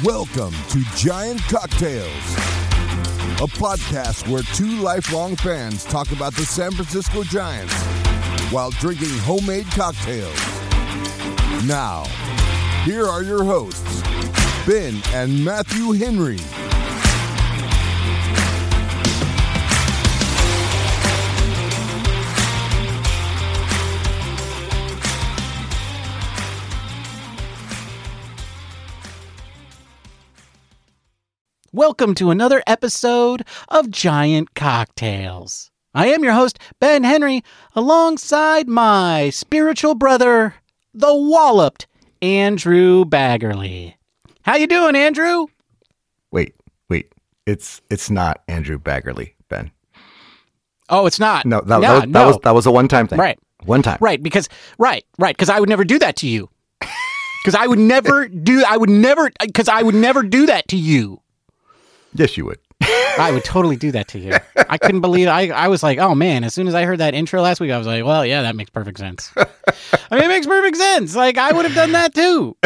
Welcome to Giant Cocktails, a podcast where two lifelong fans talk about the San Francisco Giants while drinking homemade cocktails. Now, here are your hosts, Ben and Matthew Henry. Welcome to another episode of Giant Cocktails. I am your host, Ben Henry, alongside my spiritual brother, the walloped Andrew Baggerly. How you doing, Andrew? Wait. It's not Andrew Baggerly, Ben. Oh, it's not. No, that was a one-time thing. Right. One time. Right, because I would never do that to you. Because I would never do that to you. Yes, you would. I would totally do that to you. I couldn't believe it. I was like, oh man, as soon as I heard that intro last week, I was like, well, yeah, that makes perfect sense. I mean, it makes perfect sense. Like, I would have done that too.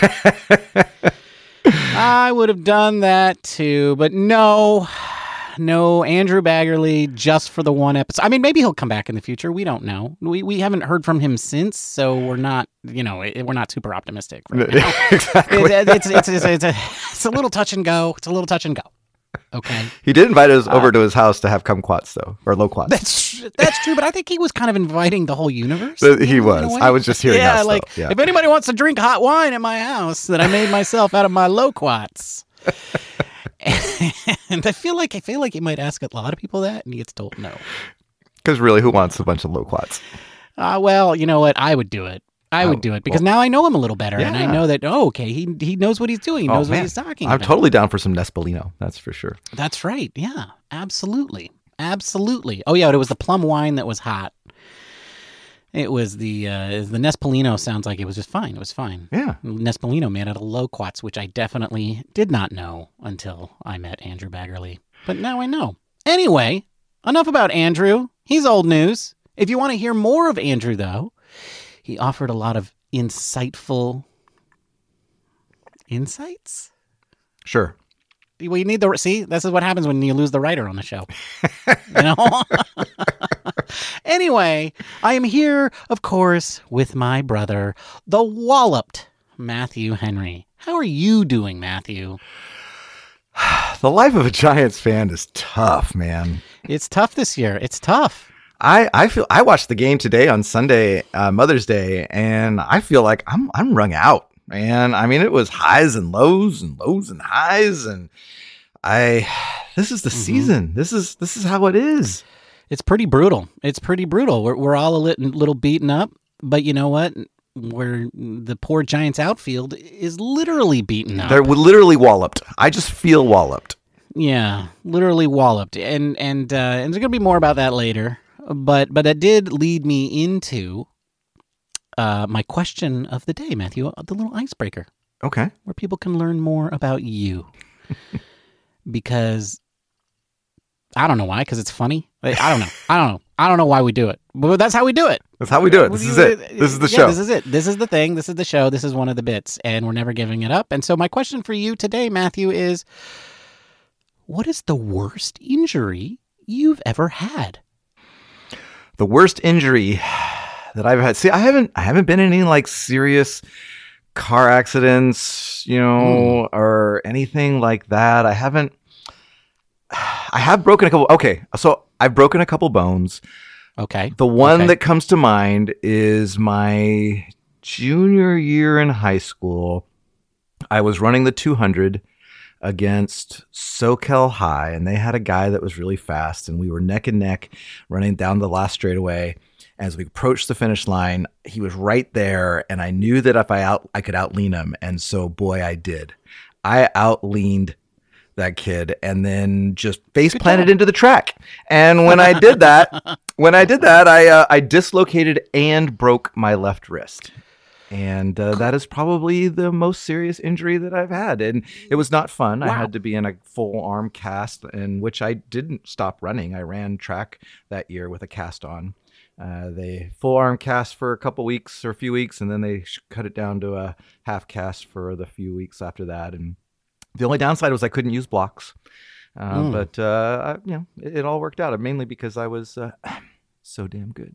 But no, Andrew Baggerly just for the one episode. I mean, maybe he'll come back in the future. We don't know. We haven't heard from him since, so we're not, we're not super optimistic right now. Exactly. It's a little touch and go. Okay. He did invite us over to his house to have kumquats, though, or loquats. That's true, but I think he was kind of inviting the whole universe. He was. I was just hearing us, like, though. Yeah. If anybody wants to drink hot wine at my house that I made myself out of my loquats. And I feel like he might ask a lot of people that, and he gets told no. Because really, who wants a bunch of loquats? Well, you know what? I would do it. Because now I know him a little better, and I know that, he knows what he's doing. He knows what he's talking about. I'm totally down for some Nespolino. That's for sure. That's right. Yeah, absolutely. Oh, yeah, it was the plum wine that was hot. It was the Nespolino. Sounds like it was just fine. It was fine. Yeah. Nespolino made out of loquats, which I definitely did not know until I met Andrew Baggerly. But now I know. Anyway, enough about Andrew. He's old news. If you want to hear more of Andrew, though, he offered a lot of insightful insights. Sure. We need this is what happens when you lose the writer on the show. Anyway, I am here, of course, with my brother, the walloped Matthew Henry. How are you doing, Matthew? The life of a Giants fan is tough, man. It's tough this year. It's tough. I feel I watched the game today on Sunday, Mother's Day, and I feel like I'm wrung out, man. I mean, it was highs and lows and highs, and this is the season. This is how it is. It's pretty brutal. We're all a little beaten up, but you know what? The poor Giants outfield is literally beaten up. They're literally walloped. I just feel walloped. Yeah, literally walloped, and there's gonna be more about that later. But that did lead me into my question of the day, Matthew, the little icebreaker. Okay. Where people can learn more about you. Because I don't know why, because it's funny. I don't know why we do it. But that's how we do it. This is it. This is the show. This is it. This is the thing. This is the show. This is one of the bits. And we're never giving it up. And so my question for you today, Matthew, is what is the worst injury you've ever had? The worst injury that I've had. See, I haven't been in any like serious car accidents, or anything like that. I have broken a couple. Okay, so I've broken a couple bones. Okay. The one that comes to mind is my junior year in high school. I was running the 200 against SoCal High, and they had a guy that was really fast, and we were neck and neck running down the last straightaway. As we approached the finish line, he was right there, and I knew that if I could outlean him, and so boy, I did. I outleaned that kid, and then just face planted into the track. And when I did that, I dislocated and broke my left wrist. And that is probably the most serious injury that I've had. And it was not fun. Wow. I had to be in a full arm cast, in which I didn't stop running. I ran track that year with a cast on. They full arm cast for a few weeks, and then they cut it down to a half cast for the few weeks after that. And The only downside was I couldn't use blocks. But it all worked out, mainly because I was so damn good.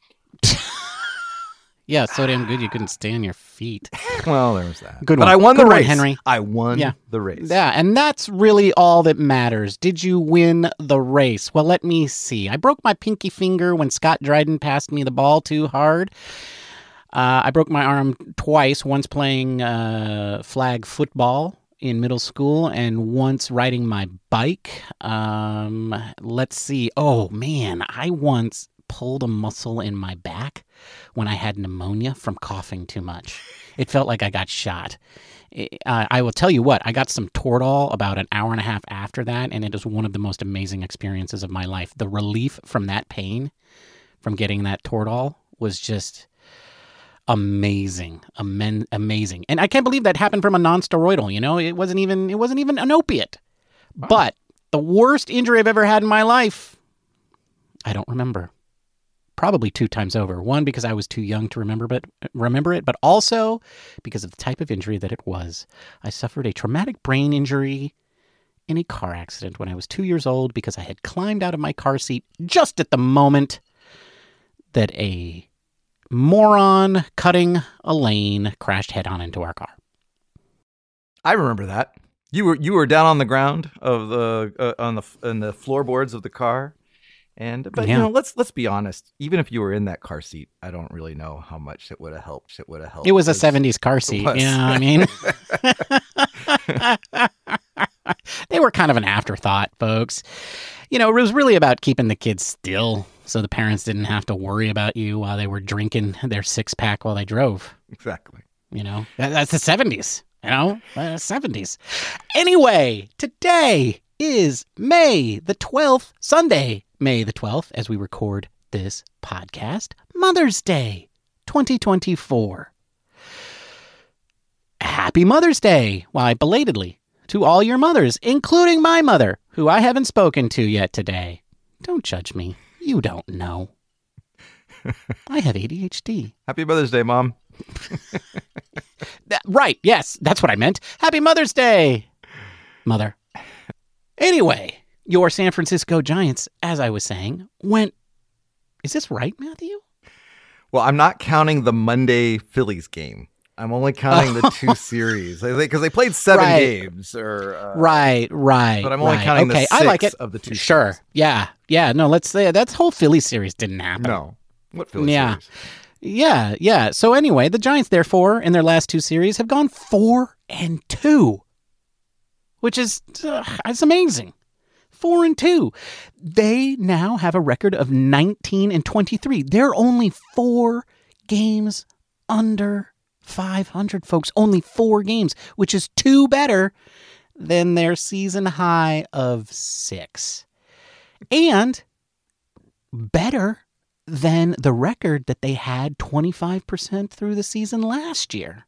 Yeah, so damn good you couldn't stay on your feet. Well, there was that. Good but one. I won Good the one, race, Henry. I won the race. Yeah, and that's really all that matters. Did you win the race? Well, let me see. I broke my pinky finger when Scott Dryden passed me the ball too hard. I broke my arm twice, once playing flag football in middle school and once riding my bike. Let's see. Oh, man, I once pulled a muscle in my back when I had pneumonia from coughing too much. It felt like I got shot. I will tell you what, I got some Toradol about an hour and a half after that, and it was one of the most amazing experiences of my life. The relief from that pain, from getting that Toradol, was just amazing. Amazing. And I can't believe that happened from a non-steroidal, It wasn't even an opiate. Wow. But the worst injury I've ever had in my life, I don't remember. Probably 2 times over. One, because I was too young to remember it, but also because of the type of injury that it was. I suffered a traumatic brain injury in a car accident when I was 2 years old because I had climbed out of my car seat just at the moment that a moron cutting a lane crashed head-on into our car. I remember that. You were down on the ground of on the floorboards of the car. But let's be honest. Even if you were in that car seat, I don't really know how much it would have helped. It was a 70s car seat. Yeah, I mean, they were kind of an afterthought, folks. It was really about keeping the kids still, so the parents didn't have to worry about you while they were drinking their 6-pack while they drove. Exactly. That's the 70s. 70s. Anyway, today is May the 12th, Sunday, May the 12th, as we record this podcast, Mother's Day 2024. Happy Mother's Day, why, belatedly, to all your mothers, including my mother, who I haven't spoken to yet today. Don't judge me. You don't know. I have ADHD. Happy Mother's Day, Mom. Right, yes, that's what I meant. Happy Mother's Day, Mother. Anyway, your San Francisco Giants, as I was saying, went... Is this right, Matthew? Well, I'm not counting the Monday Phillies game. I'm only counting the 2 series. Because they played 7 games. Right. But I'm only counting the 6 I like it. of the 2 Sure. series. Yeah. No, let's say that whole Phillies series didn't happen. No. What Phillies series? Yeah. So anyway, the Giants, therefore, in their last 2 series, have gone 4-2. Which is it's amazing. 4-2. They now have a record of 19-23. They're only 4 games under 500, folks. Only 4 games, which is 2 better than their season high of 6. And better than the record that they had 25% through the season last year.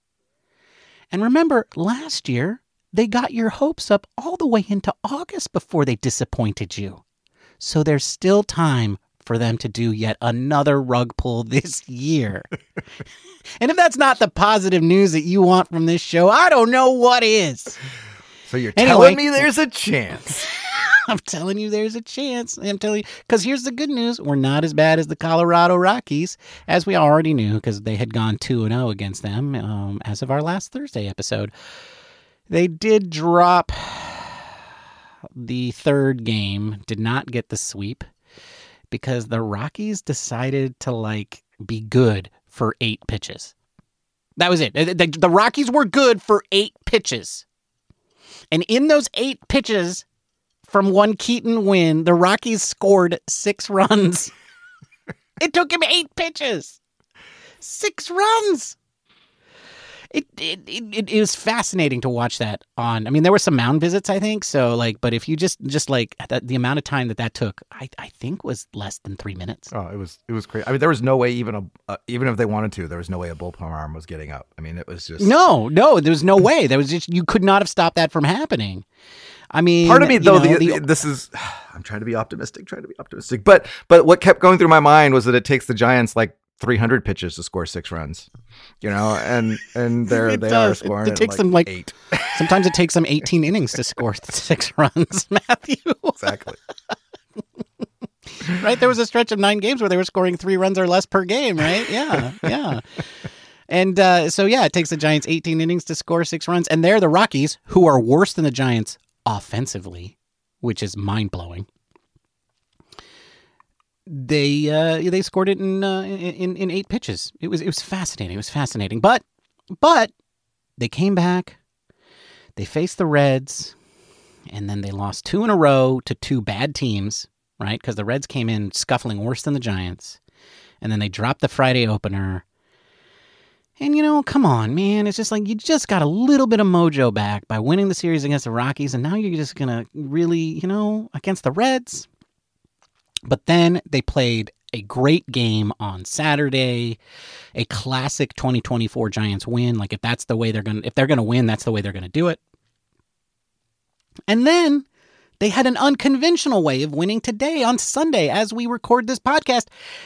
And remember, last year, they got your hopes up all the way into August before they disappointed you. So there's still time for them to do yet another rug pull this year. And if that's not the positive news that you want from this show, I don't know what is. So you're telling me there's a chance. I'm telling you there's a chance. I'm telling you, because here's the good news. We're not as bad as the Colorado Rockies, as we already knew, because they had gone 2-0 against them as of our last Thursday episode. They did drop the 3rd game, did not get the sweep, because the Rockies decided to, be good for 8 pitches. That was it. The Rockies were good for 8 pitches. And in those 8 pitches from one Keaton win, the Rockies scored 6 runs. It took him 8 pitches. 6 runs. It was fascinating to watch that on. I mean, there were some mound visits, I think. So, but if you just the amount of time that took, I think was less than 3 minutes. Oh, it was crazy. I mean, there was no way even if they wanted to, there was no way a bullpen arm was getting up. I mean, it was just no, there was no way. There was just you could not have stopped that from happening. I mean, part of me though, this is. I'm trying to be optimistic, but what kept going through my mind was that it takes the Giants 300 pitches to score 6 runs, and they It are does. scoring It takes them 8. Sometimes it takes them 18 innings to score 6 runs, Matthew. Exactly. Right? There was a stretch of 9 games where they were scoring 3 runs or less per game, right? Yeah. And it takes the Giants 18 innings to score 6 runs. And they're the Rockies, who are worse than the Giants offensively, which is mind-blowing. They scored it in 8 pitches. It was fascinating. But they came back. They faced the Reds, and then they lost 2 in a row to 2 bad teams, right? Because the Reds came in scuffling worse than the Giants, and then they dropped the Friday opener. And come on, man, it's just like you just got a little bit of mojo back by winning the series against the Rockies, and now you're just gonna really, against the Reds. But then they played a great game on Saturday, a classic 2024 Giants win. Like if they're gonna win, that's the way they're gonna do it. And then they had an unconventional way of winning today on Sunday as we record this podcast.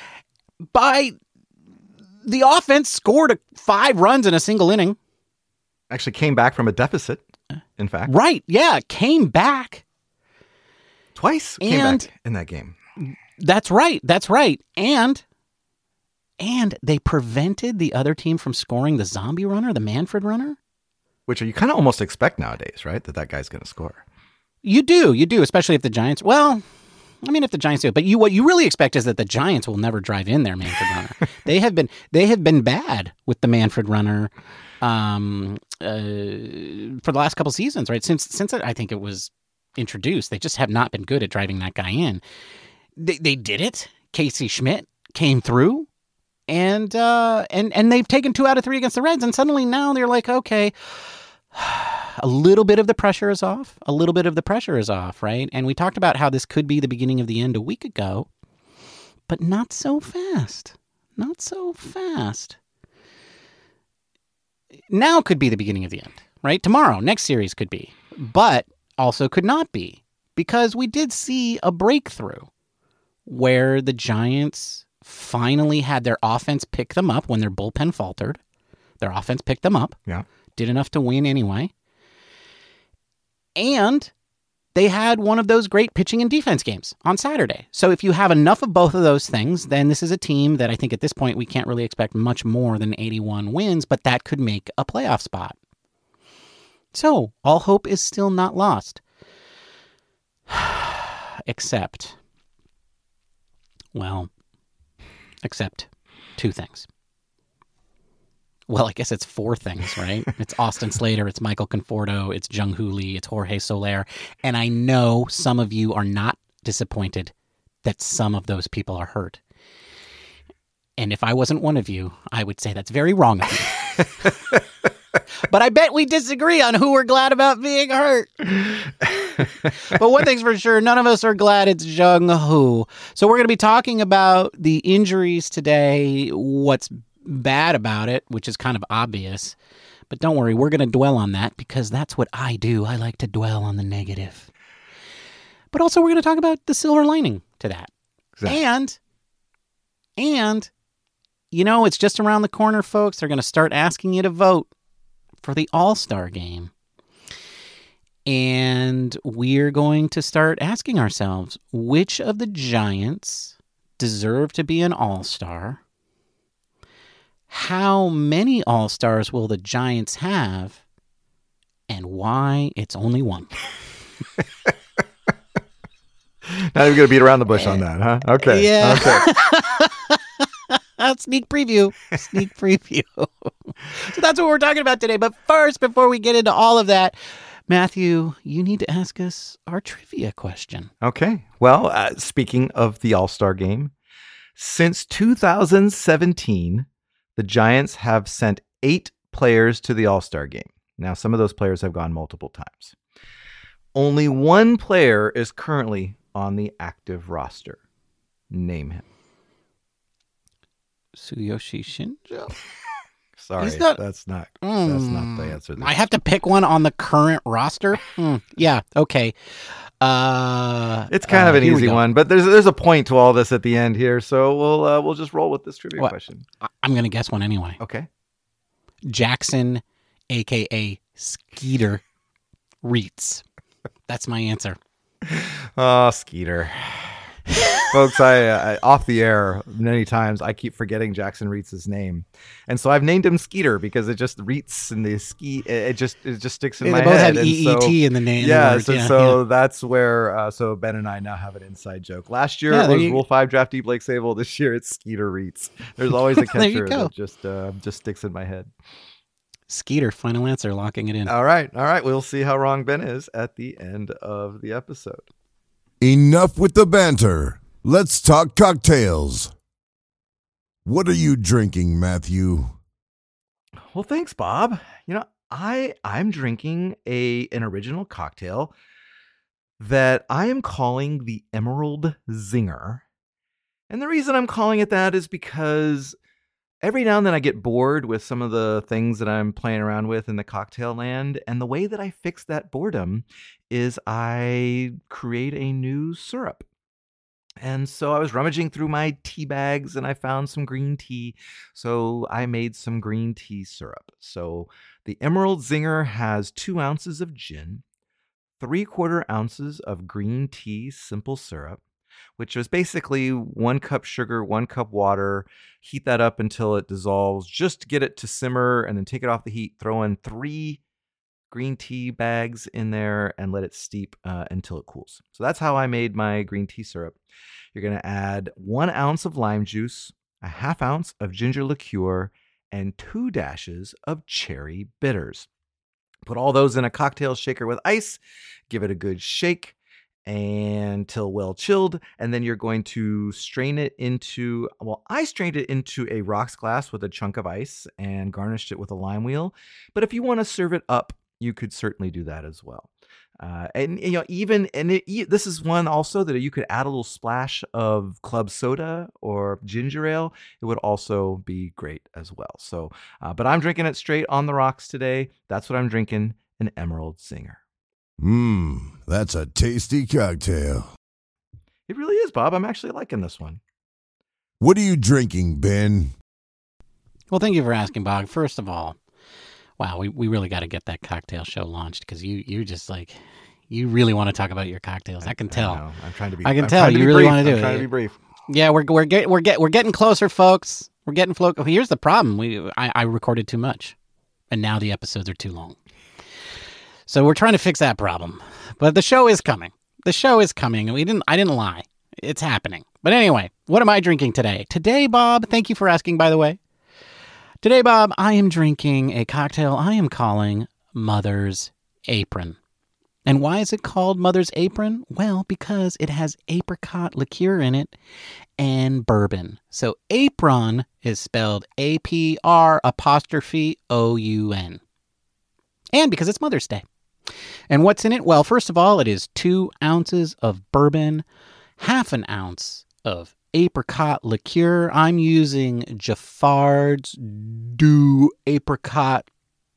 The offense scored 5 runs in a single inning. Actually came back from a deficit, in fact. Right, yeah, came back. Twice came back in that game. That's right. And they prevented the other team from scoring the zombie runner, the Manfred runner. Which you kind of almost expect nowadays, right? That guy's going to score. You do, especially if the Giants... Well, I mean, if the Giants do it. But what you really expect is that the Giants will never drive in their Manfred runner. They have been bad with the Manfred runner for the last couple seasons, right? Since I think it was introduced, they just have not been good at driving that guy in. They did it. Casey Schmidt came through, and they've taken 2 out of 3 against the Reds, and suddenly now they're like, okay, a little bit of the pressure is off. Right? And we talked about how this could be the beginning of the end a week ago, but not so fast. Now could be the beginning of the end, right? Tomorrow, next series could be, but also could not be, because we did see a breakthrough where the Giants finally had their offense pick them up when their bullpen faltered. Their offense picked them up. Yeah. Did enough to win anyway. And they had one of those great pitching and defense games on Saturday. So if you have enough of both of those things, then this is a team that I think at this point we can't really expect much more than 81 wins, but that could make a playoff spot. So all hope is still not lost. Except 2 things. Well, I guess it's 4 things, right? It's Austin Slater, it's Michael Conforto, it's Jung Hoo Lee, it's Jorge Soler. And I know some of you are not disappointed that some of those people are hurt. And if I wasn't one of you, I would say that's very wrong of you. But I bet we disagree on who we're glad about being hurt. But one thing's for sure, none of us are glad it's Jung Hoo. So we're going to be talking about the injuries today, what's bad about it, which is kind of obvious. But don't worry, we're going to dwell on that because that's what I do. I like to dwell on the negative. But also we're going to talk about the silver lining to that. Exactly. And it's just around the corner, folks. They're going to start asking you to vote for the All-Star game. And we're going to start asking ourselves, which of the Giants deserve to be an All-Star? How many All-Stars will the Giants have? And why it's only one? Now you're going to beat around the bush on that, huh? Okay. Yeah. Okay. Sneak preview. So that's what we're talking about today. But first, before we get into all of that, Matthew, you need to ask us our trivia question. Okay. Well, speaking of the All-Star game, since 2017, the Giants have sent 8 players to the All-Star game. Now, some of those players have gone multiple times. Only 1 player is currently on the active roster. Name him. Tsuyoshi Shinjo? Sorry, He's not- that's not the answer. I have to pick one on the current roster. Yeah, okay. It's kind of an here we easy go. one, but there's a point to all this at the end here, so we'll just roll with this trivia What? question. I'm going to guess one anyway. Okay. Jackson, a.k.a. Skeeter Reitz. That's my answer. Oh, Skeeter. Folks, I off the air many times I keep forgetting Jackson Reitz's name, and so I've named him Skeeter because it just Reitz and the ski it just sticks in my They both head. have And EET so, in the name. yeah, in the word. so that's where so Ben and I now have an inside joke. Last year it there was you- Rule 5 draftee Blake Sable. This year it's Skeeter Reitz. There's always a There you catcher go. that just sticks in my head. Skeeter, final answer, locking it in. All right. We'll see how wrong Ben is at the end of the episode. Enough with the banter. Let's talk cocktails. What are you drinking, Matthew? Well, thanks, Bob. You know, I'm drinking an original cocktail that I am calling the Emerald Zinger. And the reason I'm calling it that is because every now and then I get bored with some of the things that I'm playing around with in the cocktail land. And the way that I fix that boredom is I create a new syrup. And so I was rummaging through my tea bags and I found some green tea. So I made some green tea syrup. So the Emerald Zinger has 2 ounces of gin, 3/4 ounces of green tea simple syrup, which is basically 1 cup sugar, 1 cup water. Heat that up until it dissolves, just to get it to simmer, and then take it off the heat. Throw in 3 green tea bags in there and let it steep until it cools. So that's how I made my green tea syrup. You're going to add 1 ounce of lime juice, a 1/2 ounce of ginger liqueur, and 2 dashes of cherry bitters. Put all those in a cocktail shaker with ice. Give it a good shake until well chilled, and then you're going to strain it into, well, I strained it into a rocks glass with a chunk of ice and garnished it with a lime wheel. But if you want to serve it up, you could certainly do that as well. And you know, this is one also that you could add a little splash of club soda or ginger ale. It would also be great as well. So, but I'm drinking it straight on the rocks today. That's what I'm drinking, an Emerald Zinger. That's a tasty cocktail. It really is, Bob. I'm actually liking this one. What are you drinking, Ben? Well, thank you for asking, Bob. First of all, wow, we really got to get that cocktail show launched because you just like, you really want to talk about your cocktails. I can tell. I know. I'm trying to be. I can I'm tell trying to you be really brief. want to do I'm it. trying to be brief. Yeah, we're getting closer, folks. We're getting Here's the problem. I recorded too much, and now the episodes are too long. So we're trying to fix that problem. But the show is coming. The show is coming. I didn't lie. It's happening. But anyway, what am I drinking today? Today, Bob, thank you for asking, by the way. Today, Bob, I am drinking a cocktail I am calling Mother's Apron. And why is it called Mother's Apron? Well, because it has apricot liqueur in it and bourbon. So apron is spelled APR''OUN. And because it's Mother's Day. And what's in it? Well, first of all, it is 2 ounces of bourbon, 1/2 ounce of apricot liqueur. I'm using Jaffard's du Apricot.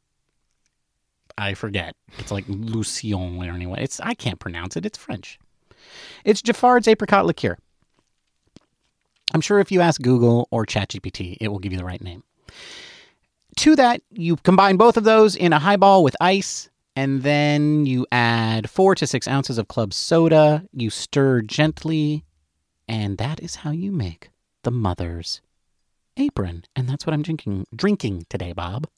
I forget. It's like Lucien or anyway. I can't pronounce it. It's French. It's Jaffard's apricot liqueur. I'm sure if you ask Google or ChatGPT, it will give you the right name. To that, you combine both of those in a highball with ice, and then you add 4 to 6 ounces of club soda. You stir gently, and that is how you make the Mother's Apron. And that's what I'm drinking today, Bob.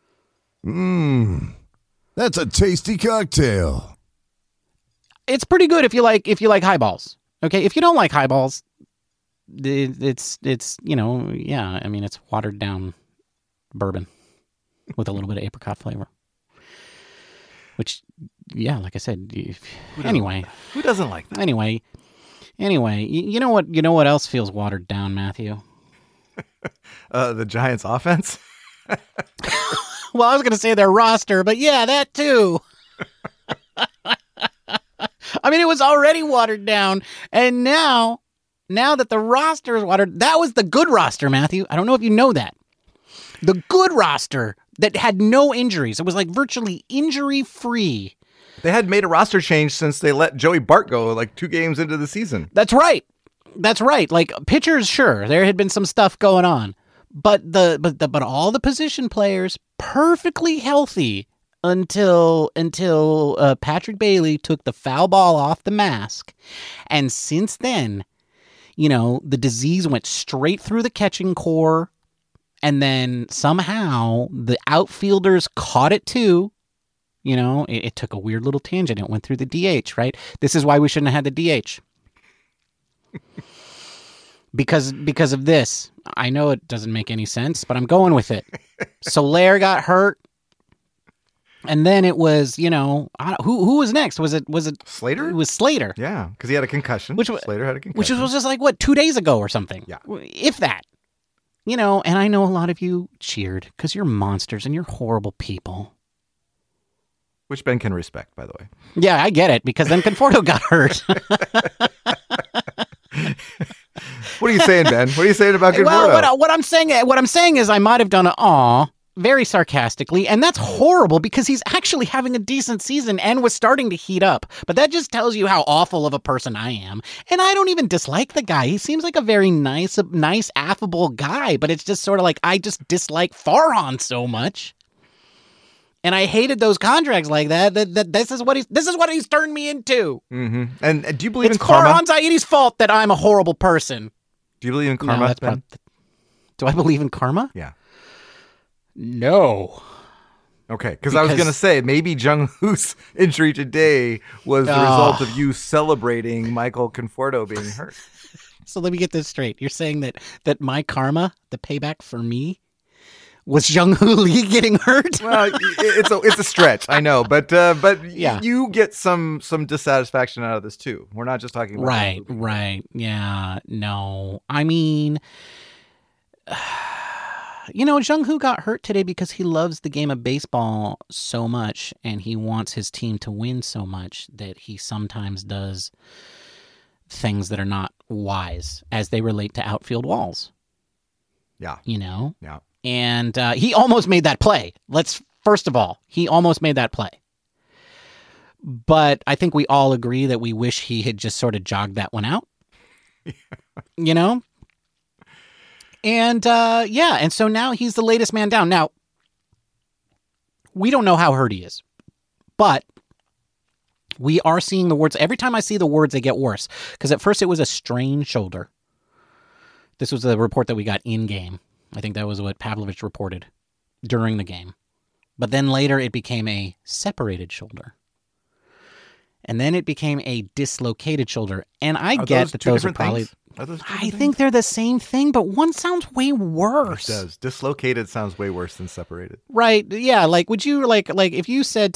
That's a tasty cocktail. It's pretty good if you like highballs. Okay, if you don't like highballs, it's you know, yeah, I mean, it's watered down bourbon with a little bit of apricot flavor. Which, yeah, like I said, anyway. Who doesn't like that? Anyway, you know what else feels watered down, Matthew? The Giants' offense. Well, I was going to say their roster, but yeah, that too. I mean, it was already watered down, and now that the roster is watered, that was the good roster, Matthew. I don't know if you know that. The good roster that had no injuries. It was like virtually injury-free. They had made a roster change since they let Joey Bart go like 2 games into the season. That's right. Like pitchers, sure, there had been some stuff going on, but all the position players perfectly healthy until Patrick Bailey took the foul ball off the mask, and since then, the disease went straight through the catching core, and then somehow the outfielders caught it too. It took a weird little tangent. It went through the DH, right? This is why we shouldn't have had the DH. Because of this. I know it doesn't make any sense, but I'm going with it. Soler got hurt. And then it was, who was next? Was it Slater? It was Slater. Yeah, because he had a concussion. Slater had a concussion. Which was just like, 2 days ago or something? Yeah. If that. And I know a lot of you cheered because you're monsters and you're horrible people. Which Ben can respect, by the way. Yeah, I get it, because then Conforto got hurt. What are you saying, Ben? What are you saying about Conforto? Well, what I'm saying is I might have done very sarcastically, and that's horrible because he's actually having a decent season and was starting to heat up. But that just tells you how awful of a person I am. And I don't even dislike the guy. He seems like a very nice, affable guy, but it's just sort of like I just dislike Farhan so much. And I hated those contracts like that. That this is what he's turned me into. Mm-hmm. And do you believe in it's karma? Farhan Zaidi's fault that I'm a horrible person. Do you believe in karma? No, do I believe in karma? Yeah. No. Okay, because I was going to say maybe Jung Hoo's injury today was the result of you celebrating Michael Conforto being hurt. So let me get this straight. You're saying that my karma, the payback for me, was Jung Hoo Lee getting hurt? Well, it's a stretch, I know, but yeah. You get some dissatisfaction out of this too. We're not just talking about right. Yeah, no. I mean, Jung Hoo got hurt today because he loves the game of baseball so much and he wants his team to win so much that he sometimes does things that are not wise as they relate to outfield walls. Yeah. Yeah. And he almost made that play. He almost made that play. But I think we all agree that we wish he had just sort of jogged that one out. And and so now he's the latest man down. Now, we don't know how hurt he is, but we are seeing the words. Every time I see the words, they get worse. Because at first it was a strained shoulder. This was the report that we got in game. I think that was what Pavlovich reported during the game. But then later it became a separated shoulder. And then it became a dislocated shoulder. And I get that those are probably... I think they're the same thing, but one sounds way worse. It does. Dislocated sounds way worse than separated. Right. Yeah. Like, would you like if you said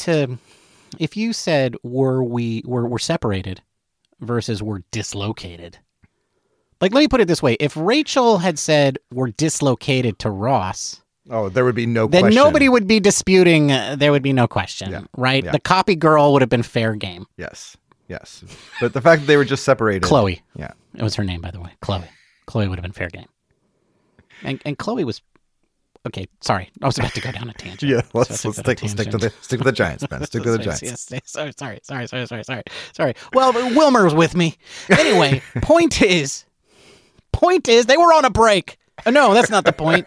we're separated versus we're dislocated? Like, let me put it this way. If Rachel had said we're dislocated to Ross... Oh, there would be no question. Then nobody would be disputing. There would be no question, right? Yeah. The copy girl would have been fair game. Yes. But the fact that they were just separated... Chloe. Yeah. It was her name, by the way. Chloe. Chloe would have been fair game. And Chloe was... Okay, sorry. I was about to go down a tangent. Yeah, let's stick with the Giants, man. Stick with the Giants. Yes, sorry. Well, Wilmer was with me. Anyway, point is, they were on a break. No, that's not the point.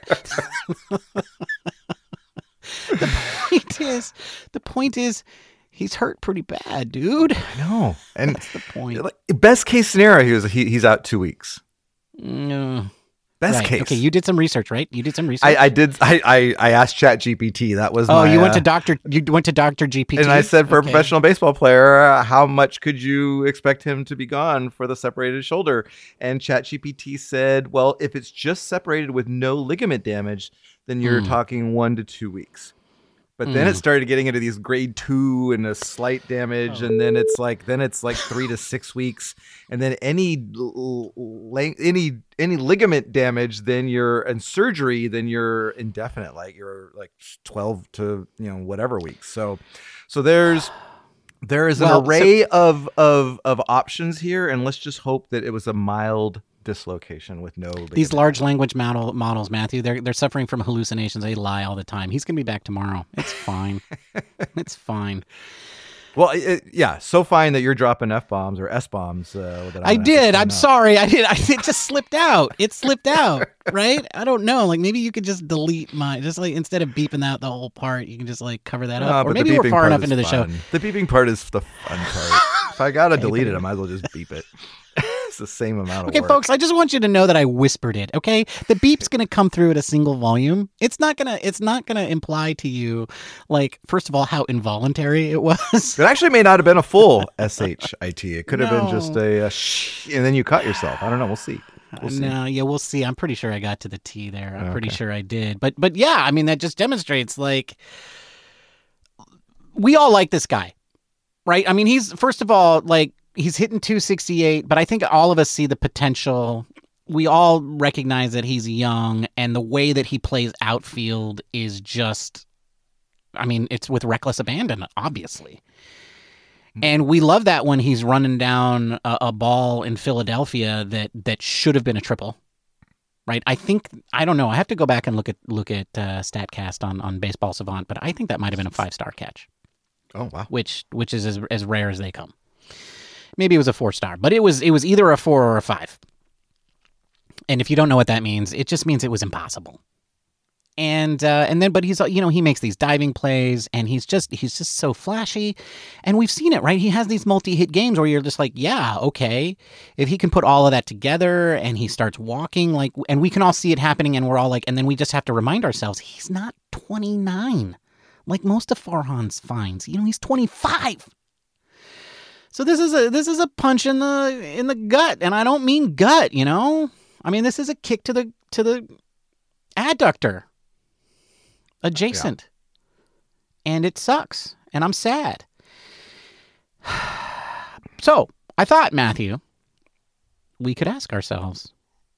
The point is, he's hurt pretty bad, dude. I know, and that's the point. Best case scenario, he's out 2 weeks. No. Best case. Okay, you did some research, right? I did. I asked ChatGPT. That was you went to Dr. GPT. And I said, for a professional baseball player, how much could you expect him to be gone for the separated shoulder? And ChatGPT said, well, if it's just separated with no ligament damage, then you're talking 1 to 2 weeks. But then it started getting into these grade 2 and a slight damage, and then it's like 3 to 6 weeks, and then any ligament damage, then you're in surgery, then you're indefinite, like you're like 12 to whatever weeks. So there is an array of options here, and let's just hope that it was a mild dislocation with no ligament. These large language models, Matthew, they're suffering from hallucinations. They lie all the time. He's going to be back tomorrow. It's fine. It's fine. Well, so fine that you're dropping F-bombs or S-bombs. I did. I'm sorry. I did. It just slipped out. It slipped out, right? I don't know. Like, maybe you could just delete just like, instead of beeping out the whole part, you can just like cover that up. Or maybe we're far enough into the show. The beeping part is the fun part. If I got to delete it, I might as well just beep it. It's the same amount of work. Okay, folks, I just want you to know that I whispered it, okay? The beep's going to come through at a single volume. It's not going to imply to you, like, first of all, how involuntary it was. It actually may not have been a full SHIT. It could have been just a shh, and then you cut yourself. I don't know. We'll see. We'll see. I'm pretty sure I got to the T there. I'm pretty sure I did. But yeah, I mean, that just demonstrates, like, we all like this guy, right? I mean, he's, first of all, like, he's hitting 268, but I think all of us see the potential. We all recognize that he's young, and the way that he plays outfield is just, I mean, it's with reckless abandon, obviously. And we love that when he's running down a ball in Philadelphia that should have been a triple, right? I don't know. I have to go back and look at StatCast on Baseball Savant, but I think that might have been a 5-star catch. Oh, wow. Which is as rare as they come. Maybe it was a 4-star, but it was either a 4 or a 5. And if you don't know what that means, it just means it was impossible. And then, but he's, he makes these diving plays, and he's just so flashy, and we've seen it, right? He has these multi-hit games where you're just like, yeah, okay, if he can put all of that together, and he starts walking, like, and we can all see it happening, and we're all like, and then we just have to remind ourselves, he's not 29, like most of Farhan's finds. He's 25. So this is a punch in the gut, and I don't mean gut, I mean, this is a kick to the adductor adjacent. Yeah. And it sucks, and I'm sad. So, I thought, Matthew, we could ask ourselves,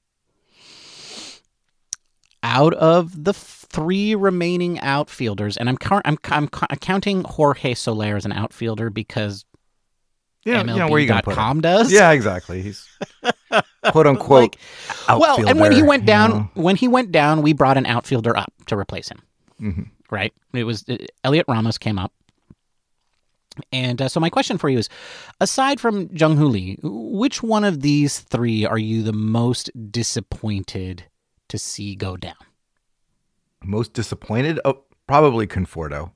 out of the 3 remaining outfielders, and I'm counting Jorge Soler as an outfielder because MLB.com does. Yeah, exactly. He's quote unquote outfielder. Well, and when he went down, we brought an outfielder up to replace him. Mm-hmm. Right? It was Elliot Ramos came up. And so my question for you is, aside from Jung-Hoo Lee, which one of these 3 are you the most disappointed to see go down? Most disappointed? Oh, probably Conforto.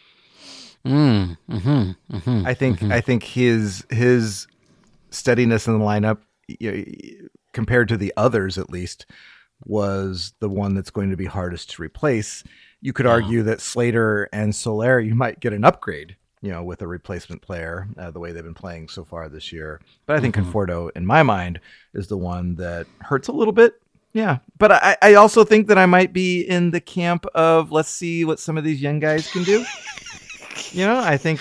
I think his steadiness in the lineup, compared to the others at least, was the one that's going to be hardest to replace. You could argue that Slater and Soler, you might get an upgrade, with a replacement player, the way they've been playing so far this year. But I think Conforto, in my mind, is the one that hurts a little bit. Yeah, but I also think that I might be in the camp of, let's see what some of these young guys can do. I think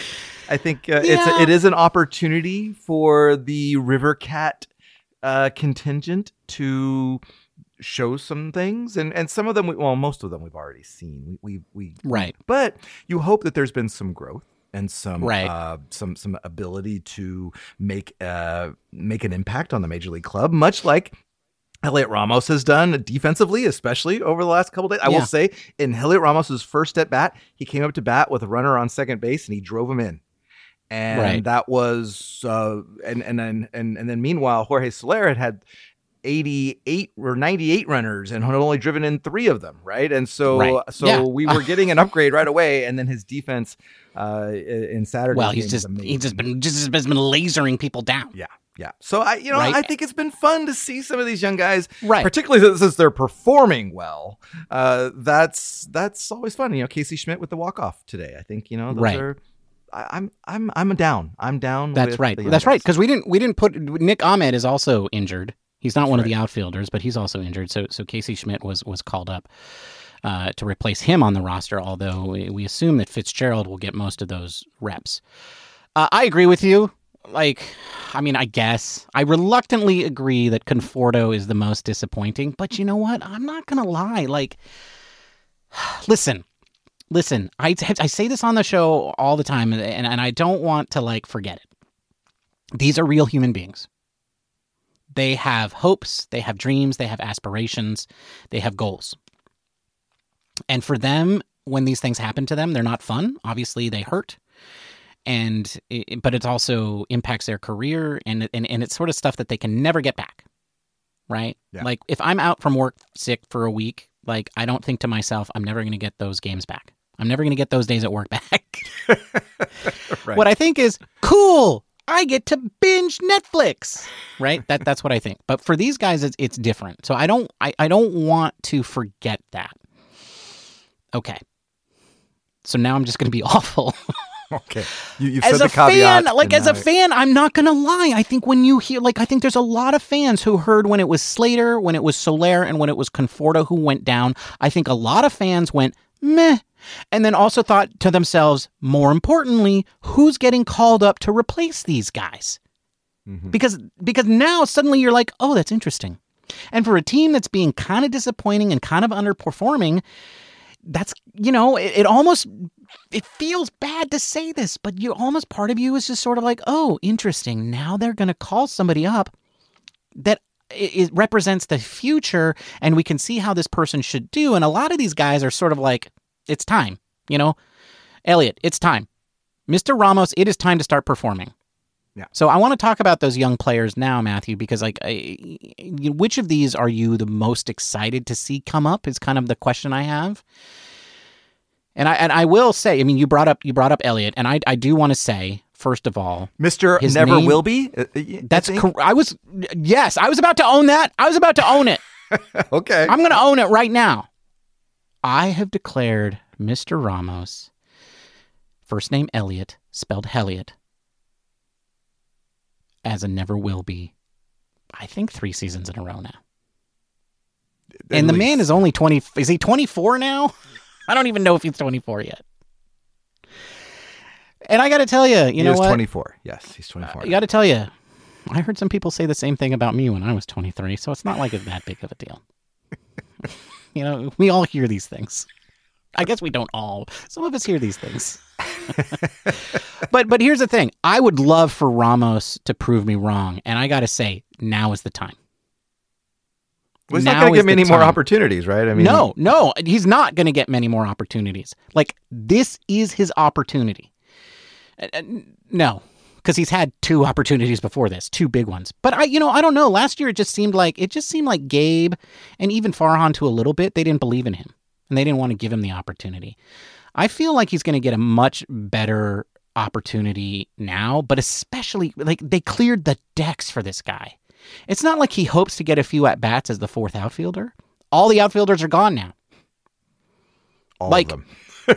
it is an opportunity for the River Cat contingent to show some things, and some of them, most of them we've already seen. We right, but you hope that there's been some growth and some ability to make an impact on the major league club, much like Elliot Ramos has done defensively, especially over the last couple of days. I will say, in Elliot Ramos's first at bat, he came up to bat with a runner on second base and he drove him in. And that was and then meanwhile, Jorge Soler had 88 or 98 runners and had only driven in 3 of them, right? And so we were getting an upgrade right away, and then his defense in Saturday. Well, he's just been lasering people down. Yeah. So I think it's been fun to see some of these young guys, particularly since they're performing well. That's always fun. Casey Schmidt with the walk-off today. I think those are. I'm down. I'm down. That's right. That's right. Because we didn't put Nick Ahmed is also injured. He's not one of the outfielders, but he's also injured. So Casey Schmidt was called up to replace him on the roster. Although we assume that Fitzgerald will get most of those reps. I agree with you. I guess I reluctantly agree that Conforto is the most disappointing, but you know what? I'm not going to lie. Listen, I say this on the show all the time, and I don't want to forget it. These are real human beings. They have hopes, they have dreams, they have aspirations, they have goals. And for them, when these things happen to them, they're not fun. Obviously, they hurt. But it also impacts their career, and it's sort of stuff that they can never get back, right? Yeah. Like, if I'm out from work sick for a week, like, I don't think to myself, I'm never going to get those games back. I'm never going to get those days at work back. Right. What I think is, cool, I get to binge Netflix, right? That's what I think. But for these guys, it's different. So I don't want to forget that. Okay. So now I'm just going to be awful. Okay. You've said the caveat. As a fan, I'm not going to lie. I think when you hear, I think there's a lot of fans who heard when it was Slater, when it was Soler, and when it was Conforto who went down. I think a lot of fans went, meh. And then also thought to themselves, more importantly, who's getting called up to replace these guys? Mm-hmm. Because now suddenly you're like, oh, that's interesting. And for a team that's being kind of disappointing and kind of underperforming, that's, it feels bad to say this, but part of you is just sort of like, oh, interesting. Now they're going to call somebody up that it represents the future, and we can see how this person should do. And a lot of these guys are sort of like, it's time, Elliot, it's time. Mr. Ramos, it is time to start performing. Yeah. So I want to talk about those young players now, Matthew, because which of these are you the most excited to see come up is kind of the question I have. And I will say, you brought up Elliot, and I do want to say, first of all, Mr. Never Will Be. That's correct. I was about to own that. I was about to own it. Okay. I'm going to own it right now. I have declared Mr. Ramos, first name Elliot, spelled Helliot, as a never will be, I think 3 seasons in a row now. And the man is only 20. Is he 24 now? I don't even know if he's 24 yet. And I got to tell you, you know what? He's 24. Yes, he's 24. I got to tell you, I heard some people say the same thing about me when I was 23, so it's not like it's that big of a deal. We all hear these things. I guess we don't all. Some of us hear these things. But here's the thing. I would love for Ramos to prove me wrong. And I got to say, now is the time. Well, he's not going to get many more opportunities, right? No, he's not going to get many more opportunities. This is his opportunity. No, because he's had 2 opportunities before this, 2 big ones. But I don't know. Last year, it just seemed like Gabe and even Farhan to a little bit, they didn't believe in him and they didn't want to give him the opportunity. I feel like he's going to get a much better opportunity now, but especially they cleared the decks for this guy. It's not like he hopes to get a few at-bats as the 4th outfielder. All the outfielders are gone now. All of them.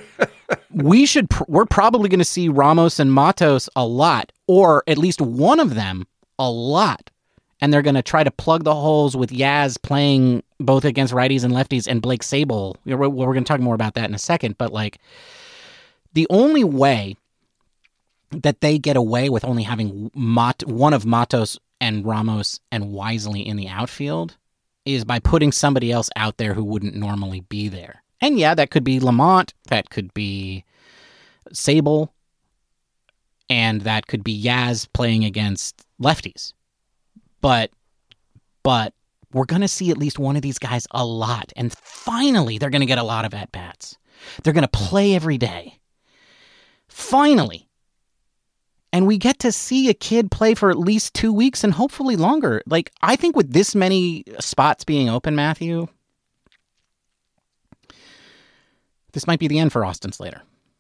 We're probably going to see Ramos and Matos a lot, or at least one of them a lot. And they're going to try to plug the holes with Yaz playing both against righties and lefties and Blake Sable. We're going to talk more about that in a second. But the only way that they get away with only having one of Matos and Ramos and Wisely in the outfield is by putting somebody else out there who wouldn't normally be there. And yeah, that could be Lamont, that could be Sable, and that could be Yaz playing against lefties. But we're going to see at least one of these guys a lot. And finally, they're going to get a lot of at-bats. They're going to play every day. Finally. And we get to see a kid play for at least 2 weeks and hopefully longer. I think with this many spots being open, Matthew, this might be the end for Austin Slater.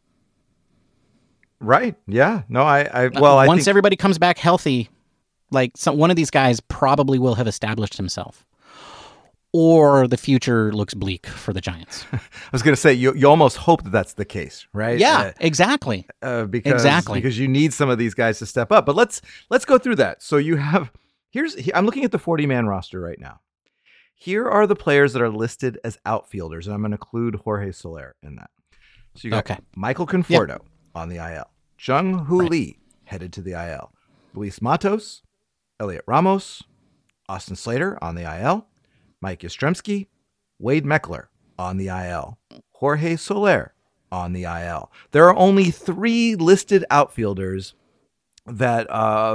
Right. Yeah. No, I once think everybody comes back healthy, one of these guys probably will have established himself. Or the future looks bleak for the Giants. I was going to say, you almost hope that that's the case, right? Yeah, exactly. Because you need some of these guys to step up. But let's go through that. So you have, I'm looking at the 40-man roster right now. Here are the players that are listed as outfielders, and I'm going to include Jorge Soler in that. So you got Michael Conforto on the IL, Jung Hoo Lee headed to the IL, Luis Matos, Elliot Ramos, Austin Slater on the IL, Mike Yastrzemski, Wade Meckler on the IL, Jorge Soler on the IL. There are only 3 listed outfielders that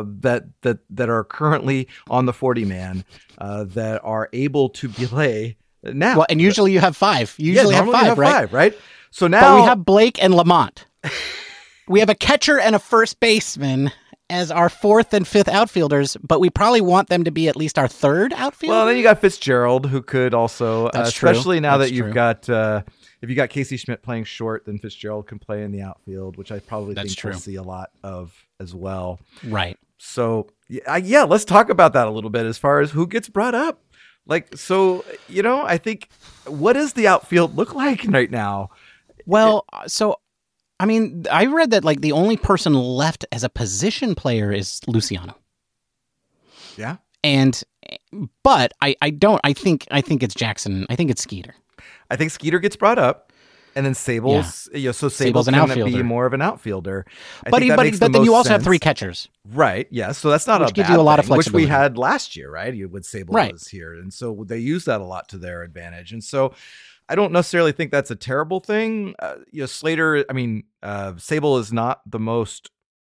are currently on the 40 man that are able to play now. Well, and usually you have 5. You usually have normally 5, right? 5, right? So now But we have Blake and Lamont. We have a catcher and a first baseman as our 4th and 5th outfielders, but we probably want them to be at least our 3rd outfielder. Well, then you got Fitzgerald, who could also, especially now That's that you've true. got, if you got Casey Schmidt playing short, then Fitzgerald can play in the outfield, which I probably That's think true. we'll see a lot of as well. Right. So yeah, let's talk about that a little bit as far as who gets brought up. Like, so, I think, what does the outfield look like right now? Well, so, I mean, I read that like the only person left as a position player is Luciano. Yeah. But I think it's Jackson. I think it's Skeeter. I think Skeeter gets brought up, and then Sable's, so Sable's an going to outfielder. be more of an outfielder. But then you also have 3 catchers. Right. Yeah. So that's not Which a gives bad you a lot of thing, which we flexibility. had last year, right? When Sable Right. was here, and so they use that a lot to their advantage. And so I don't necessarily think that's a terrible thing. Slater. I mean, Sable is not the most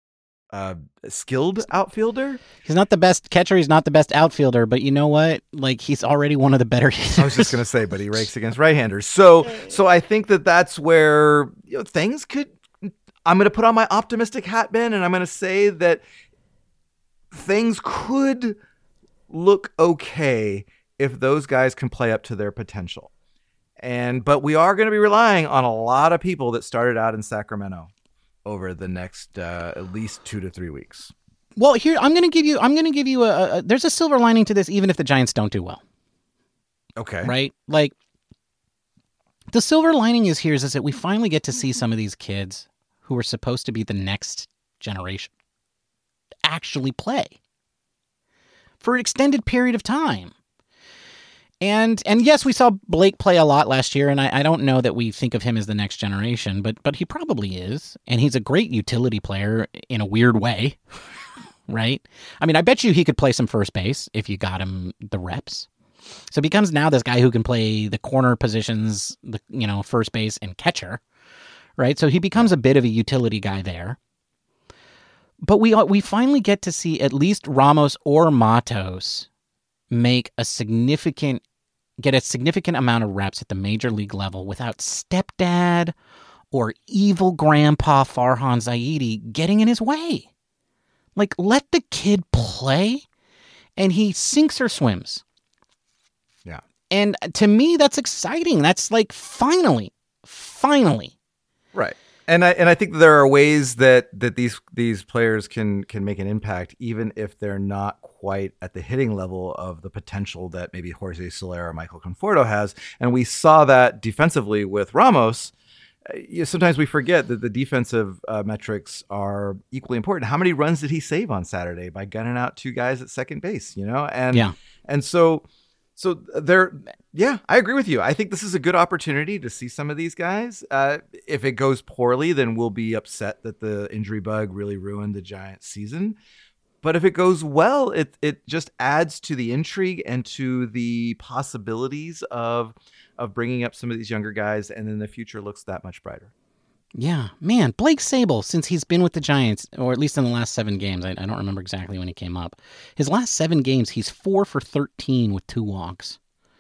skilled outfielder. He's not the best catcher. He's not the best outfielder. But you know what? Like, he's already one of the better hitters. I was just going to say, but he rakes against right-handers. So I think that's where things could. I'm going to put on my optimistic hat, Ben, and I'm going to say that things could look okay if those guys can play up to their potential. But we are going to be relying on a lot of people that started out in Sacramento over the next at least 2 to 3 weeks. Well, here I'm going to give you a there's a silver lining to this, even if the Giants don't do well. Okay. Right? Like, the silver lining is that we finally get to see some of these kids who are supposed to be the next generation actually play for an extended period of time. And yes, we saw Blake play a lot last year, and I don't know that we think of him as the next generation, but he probably is, and he's a great utility player in a weird way, right? I mean, I bet you he could play some first base if you got him the reps. So he becomes now this guy who can play the corner positions, first base and catcher, right? So he becomes a bit of a utility guy there. But we finally get to see at least Ramos or Matos get a significant amount of reps at the major league level without stepdad or evil grandpa Farhan Zaidi getting in his way. Like, let the kid play, and he sinks or swims. Yeah. And to me, that's exciting. That's like, finally. Right. And I think there are ways that these players can make an impact, even if they're not quite at the hitting level of the potential that maybe Jorge Soler or Michael Conforto has. And we saw that defensively with Ramos. Sometimes we forget that the defensive metrics are equally important. How many runs did he save on Saturday by gunning out 2 guys at second base? And so there, yeah, I agree with you. I think this is a good opportunity to see some of these guys. If it goes poorly, then we'll be upset that the injury bug really ruined the Giants season. But if it goes well, it just adds to the intrigue and to the possibilities of bringing up some of these younger guys, and then the future looks that much brighter. Yeah, man, Blake Sable, since he's been with the Giants, or at least in the last 7 games, I don't remember exactly when he came up. His last 7 games, he's 4 for 13 with 2 walks.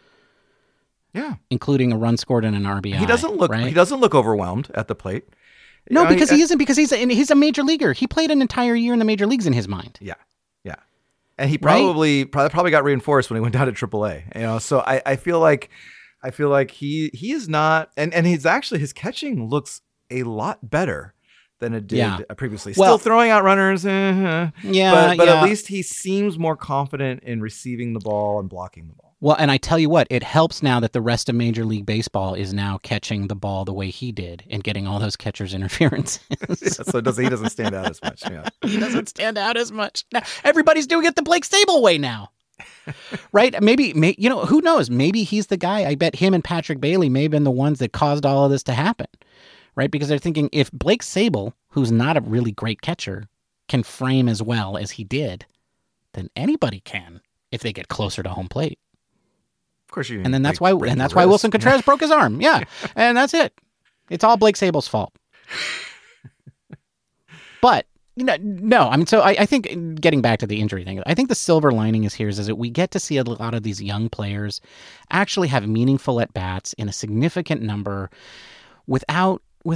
Yeah, including a run scored and an RBI. He doesn't look overwhelmed at the plate. No, because he isn't. Because he's a major leaguer. He played an entire year in the major leagues in his mind. Yeah, and he probably got reinforced when he went down to AAA. So I feel like he is not, and his catching looks a lot better than it did previously. Still throwing out runners, but at least he seems more confident in receiving the ball and blocking the ball. Well, and I tell you what, it helps now that the rest of Major League Baseball is now catching the ball the way he did and getting all those catcher's interferences. So he doesn't stand out as much. Yeah. He doesn't stand out as much. Now, everybody's doing it the Blake Sable way now. Right? Maybe, who knows? Maybe he's the guy. I bet him and Patrick Bailey may have been the ones that caused all of this to happen. Right? Because they're thinking, if Blake Sable, who's not a really great catcher, can frame as well as he did, then anybody can if they get closer to home plate. Of course, and then that's why Wilson Contreras broke his arm. Yeah, and that's it. It's all Blake Sable's fault. But No. I mean, so I think getting back to the injury thing, I think the silver lining is that we get to see a lot of these young players actually have meaningful at bats in a significant number without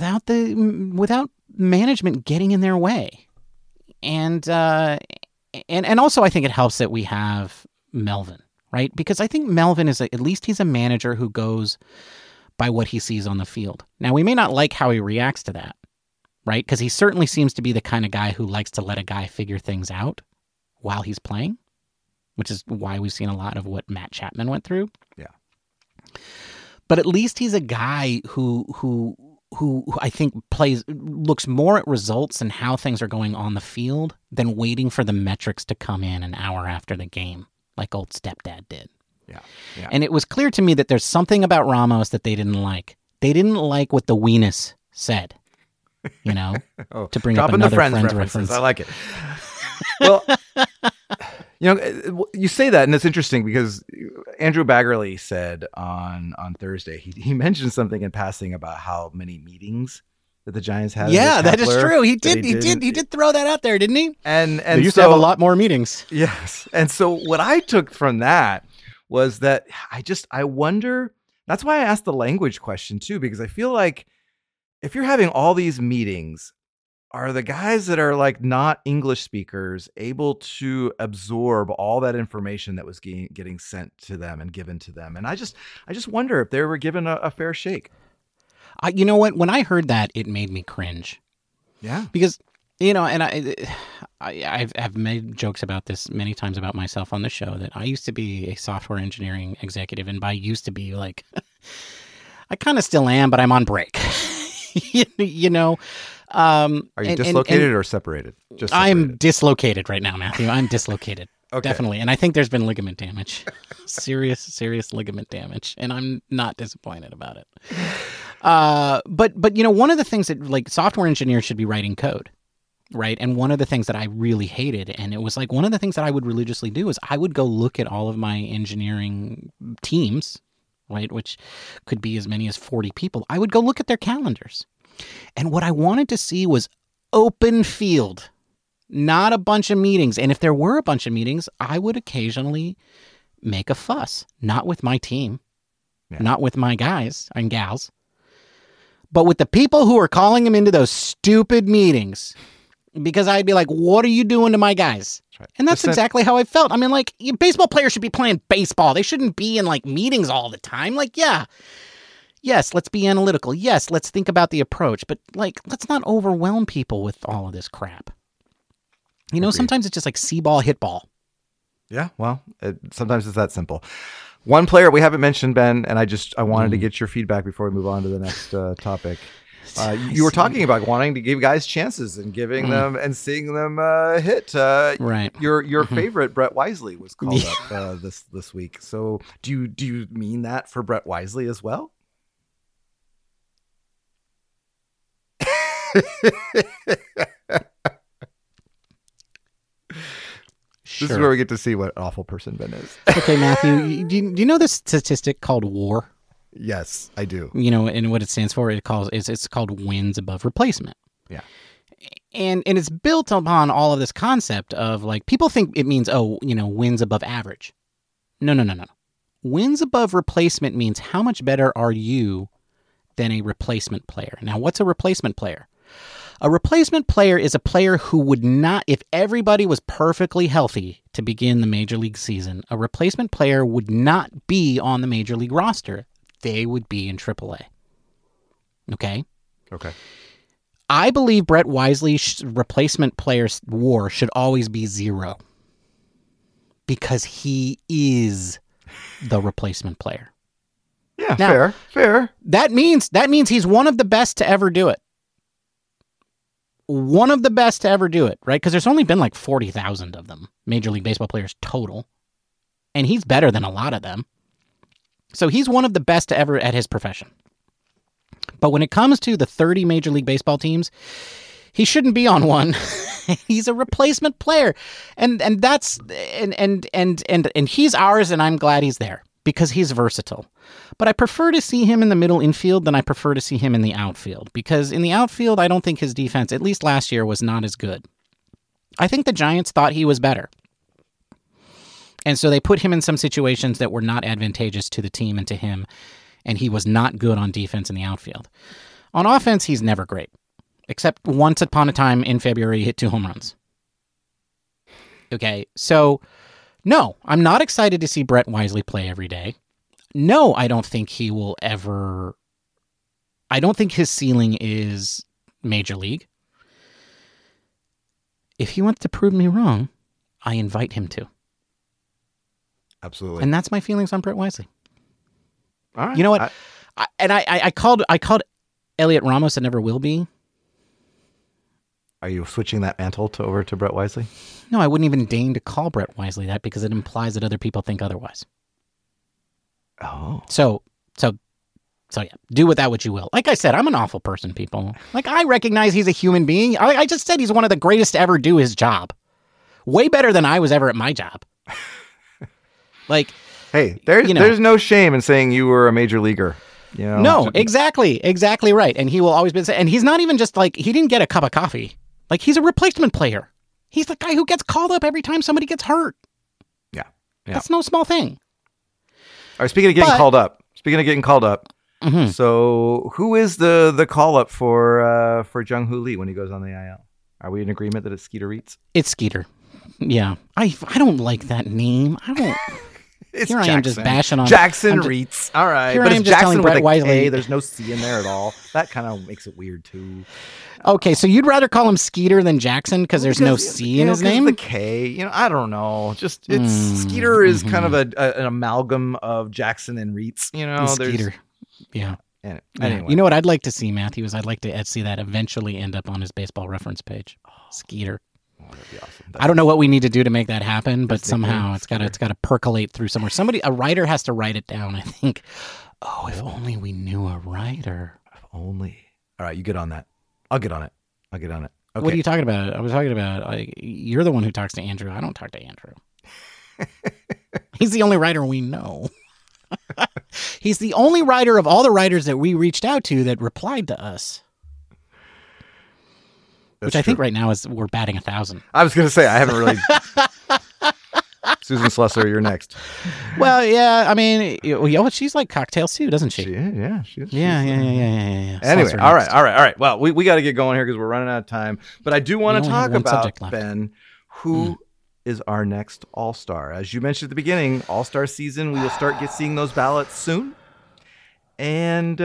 management getting in their way, and also I think it helps that we have Melvin, right? Because I think Melvin is at least he's a manager who goes by what he sees on the field. Now we may not like how he reacts to that. Right? Because he certainly seems to be the kind of guy who likes to let a guy figure things out while he's playing, which is why we've seen a lot of what Matt Chapman went through. Yeah. But at least he's a guy who I think looks more at results and how things are going on the field than waiting for the metrics to come in an hour after the game, like old stepdad did. Yeah. And it was clear to me that there's something about Ramos that they didn't like. They didn't like what the Weenus said. To bring up another Friends reference. I like it. Well, you say that, and it's interesting because Andrew Baggerly said on Thursday, he mentioned something in passing about how many meetings that the Giants had. Yeah, that is true. He did throw that out there, didn't he? And they used to have a lot more meetings. Yes. And so what I took from that was that I wonder, that's why I asked the language question too, because I feel like if you're having all these meetings, are the guys that are like not English speakers able to absorb all that information that was getting sent to them and given to them? And I just wonder if they were given a fair shake. You know what? When I heard that, it made me cringe. Yeah. Because, and I've made jokes about this many times about myself on the show, that I used to be a software engineering executive. And by used to be, like, I kind of still am, but I'm on break. Are you dislocated or separated? Just separated. I'm dislocated right now, Matthew. I'm dislocated. Okay. Definitely. And I think there's been ligament damage. serious ligament damage. And I'm not disappointed about it. But one of the things that, like, software engineers should be writing code, right? And one of the things that I really hated, and it was like one of the things that I would religiously do, is I would go look at all of my engineering teams, right, which could be as many as 40 people. I would go look at their calendars. And what I wanted to see was open field, not a bunch of meetings. And if there were a bunch of meetings, I would occasionally make a fuss, not with my team, not with my guys and gals, but with the people who are calling him into those stupid meetings. Because I'd be like, what are you doing to my guys? Right. And that's exactly how I felt. I mean, like, baseball players should be playing baseball. They shouldn't be in, like, meetings all the time. Like, yes, let's be analytical. Yes, let's think about the approach. But, like, let's not overwhelm people with all of this crap. Sometimes it's just like see ball, hit ball. Yeah, well, sometimes it's that simple. One player we haven't mentioned, Ben, and I wanted to get your feedback before we move on to the next topic. You were talking about wanting to give guys chances and giving them and seeing them hit. Right. Your favorite, Brett Wisely, was called up this week. So do you mean that for Brett Wisely as well? Sure. This is where we get to see what an awful person Ben is. Okay, Matthew, do you know this statistic called WAR? Yes, I do. And what it stands for, it's called wins above replacement. Yeah. And it's built upon all of this concept of, like, people think it means, wins above average. No. Wins above replacement means how much better are you than a replacement player. Now, what's a replacement player? A replacement player is a player who would not, if everybody was perfectly healthy to begin the Major League season, a replacement player would not be on the Major League roster. They would be in AAA. Okay? Okay. I believe Brett Wisely's replacement player's WAR should always be 0. Because he is the replacement player. Yeah, now, fair. That means he's one of the best to ever do it. One of the best to ever do it, right? Because there's only been like 40,000 of them, Major League Baseball players total. And he's better than a lot of them. So he's one of the best to ever at his profession. But when it comes to the 30 Major League Baseball teams, he shouldn't be on one. He's a replacement player. And that's and he's ours, and I'm glad he's there because he's versatile. But I prefer to see him in the middle infield than I prefer to see him in the outfield, because in the outfield, I don't think his defense, at least last year, was not as good. I think the Giants thought he was better. And so they put him in some situations that were not advantageous to the team and to him, and he was not good on defense in the outfield. On offense, he's never great, except once upon a time in February, he hit 2 home runs. Okay, so no, I'm not excited to see Brett Wisely play every day. No, I don't think he will ever... I don't think his ceiling is Major League. If he wants to prove me wrong, I invite him to. Absolutely. And that's my feelings on Brett Wisely. All right. You know what? I called Elliot Ramos and never will be. Are you switching that mantle over to Brett Wisely? No, I wouldn't even deign to call Brett Wisely that because it implies that other people think otherwise. Oh. So yeah, do with that what you will. Like I said, I'm an awful person, people. Like, I recognize he's a human being. I just said he's one of the greatest to ever do his job. Way better than I was ever at my job. Like, hey, there's no shame in saying you were a major leaguer. You know? No, exactly right. And he will always be, and he's not even just like, he didn't get a cup of coffee. Like, he's a replacement player. He's the guy who gets called up every time somebody gets hurt. Yeah. That's no small thing. All right, speaking of getting called up. Mm-hmm. So who is the call up for Jung-Hoo Lee when he goes on the IL? Are we in agreement that it's Skeeter Reitz? It's Skeeter. Yeah. I don't like that name. I don't. It's here Jackson. I am just bashing on Jackson Reitz. All right. Here But I am it's just Jackson telling with Brett a Wisely. K. There's no C in there at all. That kind of makes it weird too. Okay, so you'd rather call him Skeeter than Jackson because there's no C in his name? The K. I don't know. Just Skeeter is kind of an amalgam of Jackson and Reitz. Skeeter. Yeah. Anyway. You know what I'd like to see, Matthew, is I'd like to see that eventually end up on his baseball reference page. Skeeter. Oh, that'd be awesome. I don't know what we need to do to make that happen, but somehow it's got to percolate through somewhere. A writer has to write it down, I think. Oh, if only we knew a writer. If only. All right, you get on that. I'll get on it. Okay. What are you talking about? I was talking about, you're the one who talks to Andrew. I don't talk to Andrew. He's the only writer we know. He's the only writer of all the writers that we reached out to that replied to us. That's which I think true. right now we're batting 1,000. I was going to say, I haven't really. Susan Slusser, you're next. Well, yeah, I mean, she's like Cocktail Sue, doesn't she? Yeah. Yeah. Anyway, Slusser all next. right. Well, we got to get going here because we're running out of time. But I do want to only have talk one about, subject left. Ben, who is our next All-Star. As you mentioned at the beginning, All-Star season, we will start seeing those ballots soon. And,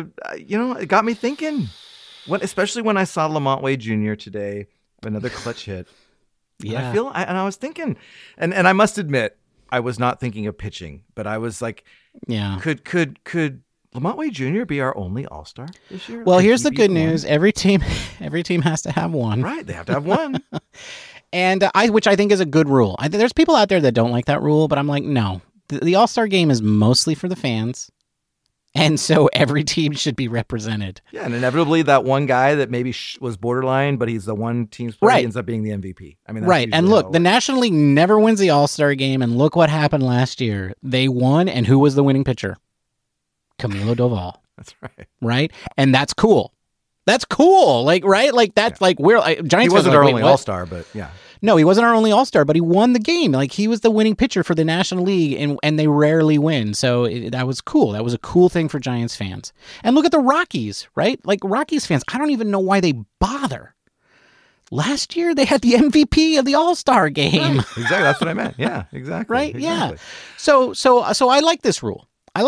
it got me thinking, especially when I saw Lamont Wade Jr. today, another clutch hit. Yeah. And I was thinking, and I must admit, I was not thinking of pitching, but I was like, yeah. Could Lamont Wade Jr. be our only All-Star this year? Well, Could here's he the be good one? news. Every team has to have one. Right. They have to have one. And which I think is a good rule. There's people out there that don't like that rule, but I'm like, no. The All-Star game is mostly for the fans. And so every team should be represented. Yeah, and inevitably that one guy that maybe was borderline, but he's the one team's player, Right. ends up being the MVP. I mean, that's Right. And usually look, how it the works. National League never wins the All-Star game. And look what happened last year. They won. And who was the winning pitcher? Camilo Doval. That's right. Right. And that's cool. That's cool. Like, right. Like, that's like, Giants He fans wasn't are our like, only wait, what? All-Star, but yeah. No, he wasn't our only All-Star, but he won the game. Like, he was the winning pitcher for the National League, and they rarely win. So that was cool. That was a cool thing for Giants fans. And look at the Rockies, right? Like, Rockies fans, I don't even know why they bother. Last year, they had the MVP of the All-Star game. Right. Exactly. That's what I meant. Yeah, exactly. Right? Exactly. Yeah. So I like this rule.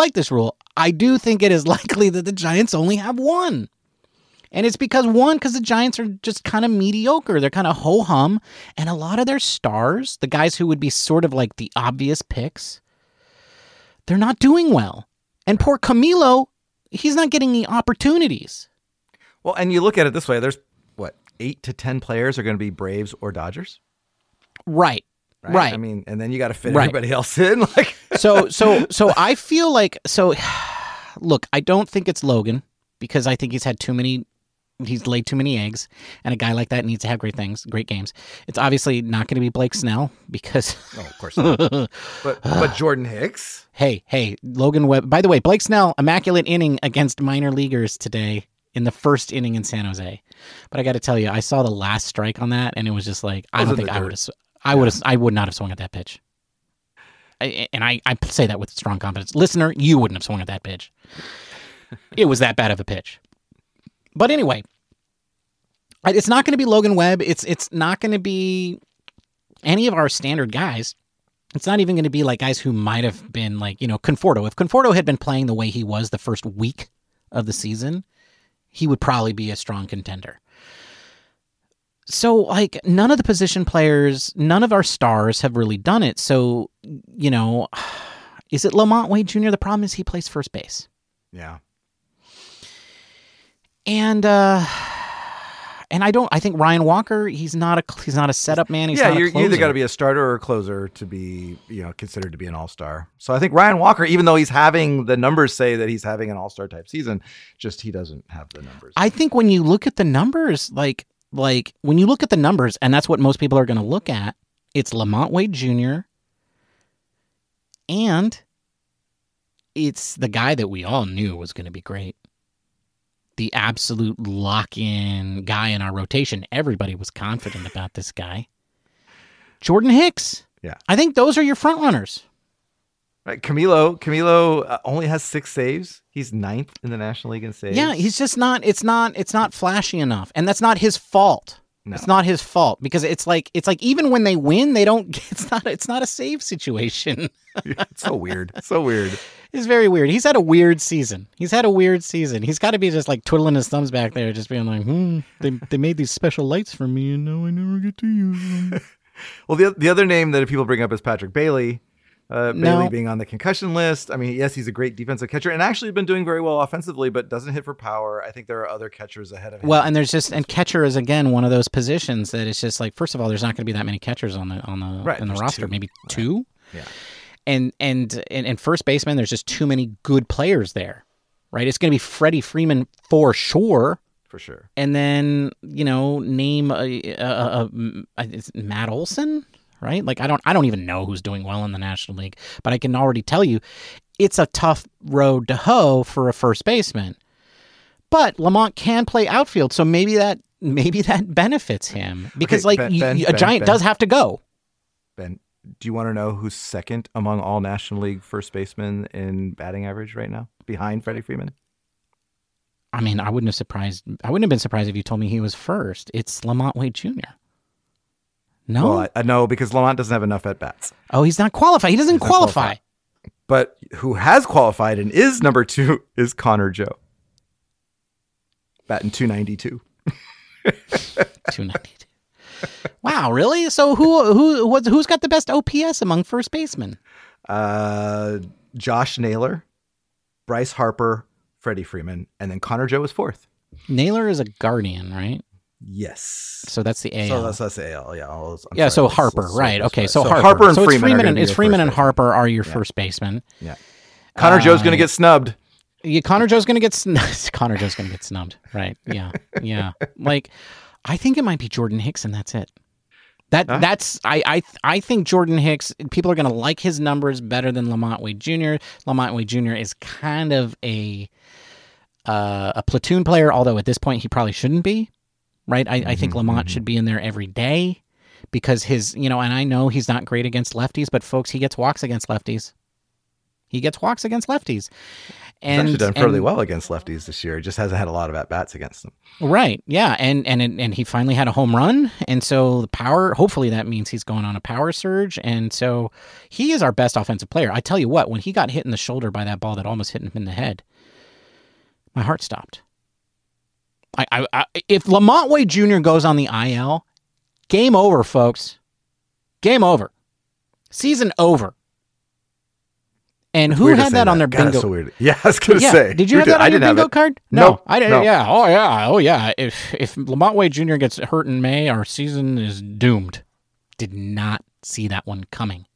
I do think it is likely that the Giants only have one. And it's because the Giants are just kind of mediocre. They're kind of ho-hum. And a lot of their stars, the guys who would be sort of like the obvious picks, they're not doing well. And poor Camilo, he's not getting the opportunities. Well, and you look at it this way, there's 8 to 10 players are going to be Braves or Dodgers. Right. I mean, and then you got to fit Right. everybody else in. Like, So I feel like, look, I don't think it's Logan because I think he's laid too many eggs, and a guy like that needs to have great games. It's obviously not going to be Blake Snell because no, of course not. but Jordan Hicks. Hey, Logan Webb. By the way, Blake Snell, immaculate inning against minor leaguers today in the first inning in San Jose. But I got to tell you, I saw the last strike on that, and it was just like, I don't think I would not have swung at that pitch. I say that with strong confidence. Listener, you wouldn't have swung at that pitch. It was that bad of a pitch. But anyway, it's not going to be Logan Webb. It's not going to be any of our standard guys. It's not even going to be like guys who might have been like, Conforto. If Conforto had been playing the way he was the first week of the season, he would probably be a strong contender. So, like, none of the position players, none of our stars have really done it. So, is it LaMonte Wade Jr.? The problem is he plays first base. Yeah. And I think Ryan Walker, he's not a setup man. He's not a closer. You either got to be a starter or a closer to be, considered to be an all-star. So I think Ryan Walker, even though the numbers say that he's having an all-star type season, just he doesn't have the numbers. I think when you look at the numbers, like when you look at the numbers, and that's what most people are going to look at, it's LaMonte Wade Jr. and it's the guy that we all knew was going to be great. The absolute lock-in guy in our rotation. Everybody was confident about this guy. Jordan Hicks. Yeah. I think those are your front runners. Right. Camilo only has 6 saves. He's 9th in the National League in saves. Yeah, he's just not, it's not flashy enough. And that's not his fault. No. It's not his fault because it's like even when they win, they don't, it's not a save situation. It's so weird. So weird. It's very weird. He's had a weird season. He's got to be just like twiddling his thumbs back there, just being like, they made these special lights for me and now I never get to use them. Well, the other name that people bring up is Patrick Bailey. Bailey being on the concussion list. I mean, yes, he's a great defensive catcher and actually been doing very well offensively, but doesn't hit for power. I think there are other catchers ahead of him. Well, and catcher is again one of those positions that it's just like, first of all, there's not going to be that many catchers on the roster, 2. Maybe 2. Right. Yeah. And first baseman, there's just too many good players there, right? It's going to be Freddie Freeman for sure. For sure. And then, name Matt Olson, right? Like I don't even know who's doing well in the National League, but I can already tell you it's a tough road to hoe for a first baseman. But Lamont can play outfield, so maybe that benefits him because a Giant does have to go. Ben, do you want to know who's second among all National League first basemen in batting average right now, behind Freddie Freeman? I mean, I wouldn't have been surprised if you told me he was first. It's LaMonte Wade Jr. No? Well, I know because Lamont doesn't have enough at-bats. Oh, he's not qualified. He doesn't qualify. But who has qualified and is number 2 is Connor Joe. Batting 292. 292. Wow, really? So who's got the best OPS among first basemen? Josh Naylor, Bryce Harper, Freddie Freeman, and then Connor Joe is 4th. Naylor is a Guardian, right? Yes. So that's the AL. So that's the AL, yeah. Yeah, so Harper, right. Okay, so Harper and Freeman. Freeman and Harper are your first basemen. Yeah. Connor Joe's going to get snubbed. Yeah, Connor Joe's going to get snubbed. Right. Yeah. Yeah. Like, I think it might be Jordan Hicks and that's it. I think Jordan Hicks, people are going to like his numbers better than LaMonte Wade Jr. LaMonte Wade Jr. is kind of a platoon player, although at this point he probably shouldn't be, right? I think LaMonte should be in there every day because his, and I know he's not great against lefties, but folks, he gets walks against lefties. And he's actually done fairly well against lefties this year. He just hasn't had a lot of at-bats against them. Right, yeah, and he finally had a home run, and so the power, hopefully that means he's going on a power surge, and so he is our best offensive player. I tell you what, when he got hit in the shoulder by that ball that almost hit him in the head, my heart stopped. If LaMonte Wade Jr. goes on the IL, game over, folks. Game over. Season over. And who had that on their bingo? That's so weird. Yeah, I was going to say. Did you have that on your bingo card? No, nope. I didn't. No. Yeah. Oh, yeah. If LaMonte Wade Jr. gets hurt in May, our season is doomed. Did not see that one coming.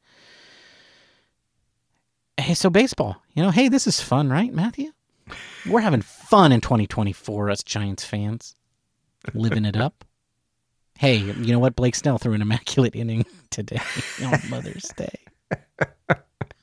Hey, so baseball. Hey, this is fun, right, Matthew? We're having fun in 2024, us Giants fans. Living it up. Hey, you know what? Blake Snell threw an immaculate inning today on Mother's Day.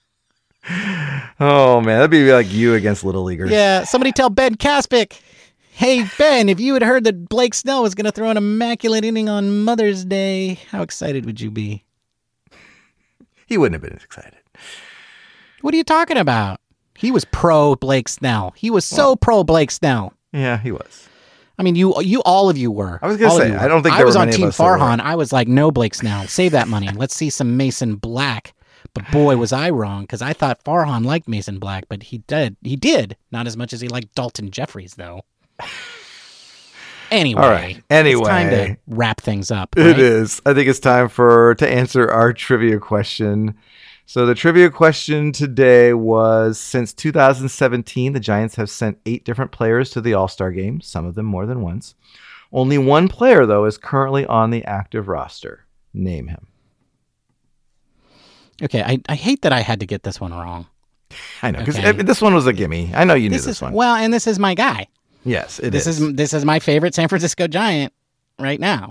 Oh man, that'd be like you against little leaguers. Yeah, somebody tell Ben Kaspick Hey, Ben, if you had heard that Blake Snell was going to throw an immaculate inning on Mother's Day, how excited would you be? He wouldn't have been as excited. What are you talking about? He was pro Blake Snell. He was so pro Blake Snell. Yeah, he was. I mean, you all of you were. I was going to say, I don't think there I was were on many Team of us that were. Farhan. I was like, no, Blake Snell. Save that money. Let's see some Mason Black. But boy, was I wrong, because I thought Farhan liked Mason Black, but he did. He did. Not as much as he liked Dalton Jeffries, though. Anyway. All right. Anyway. It's time to wrap things up. It Right? is. I think it's time to answer our trivia question. So the trivia question today was, since 2017, the Giants have sent 8 different players to the All-Star game, some of them more than once. Only one player, though, is currently on the active roster. Name him. Okay, I hate that I had to get this one wrong. I know, because Okay. this one was a gimme. I know you knew this one. Well, and this is my guy. Yes, This is my favorite San Francisco Giant right now.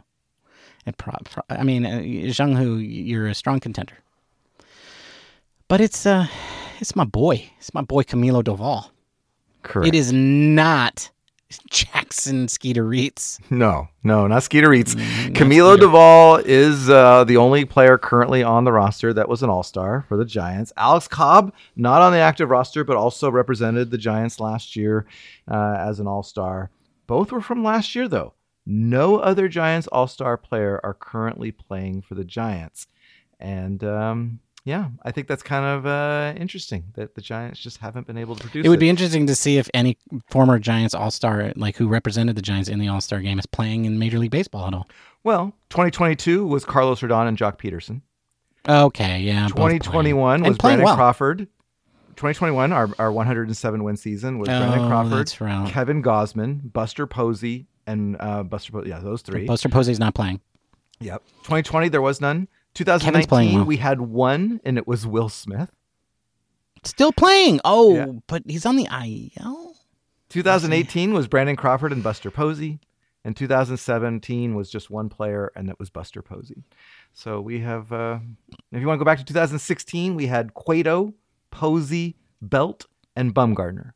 Zhang Hu, you're a strong contender. But it's my boy. It's my boy Camilo Doval. Correct. It is not Jackson Skeeter Reitz. No, not Skeeter Reitz. Not Camilo Skeeter. Doval is the only player currently on the roster that was an All-Star for the Giants. Alex Cobb, not on the active roster, but also represented the Giants last year as an All-Star. Both were from last year, though. No other Giants All-Star player are currently playing for the Giants. And I think that's kind of interesting that the Giants just haven't been able to produce it. It would be interesting to see if any former Giants All-Star, like who represented the Giants in the All-Star game, is playing in Major League Baseball at all. Well, 2022 was Carlos Rodon and Jock Peterson. Okay, yeah. both 2021 playing. was And playing Brandon well. Crawford. 2021, our 107 win season was Brandon Crawford, That's right. Kevin Gausman, Buster Posey, and those 3. Buster Posey's not playing. Yep. 2020 there was none. Kevin's playing 2019 well. we had one, and it was Will Smith. Still playing. Oh, Yeah. but he's on the IL? 2018 was Brandon Crawford and Buster Posey, and 2017 was just one player, and that was Buster Posey. So we have, if you want to go back to 2016, we had Cueto, Posey, Belt, and Bumgarner.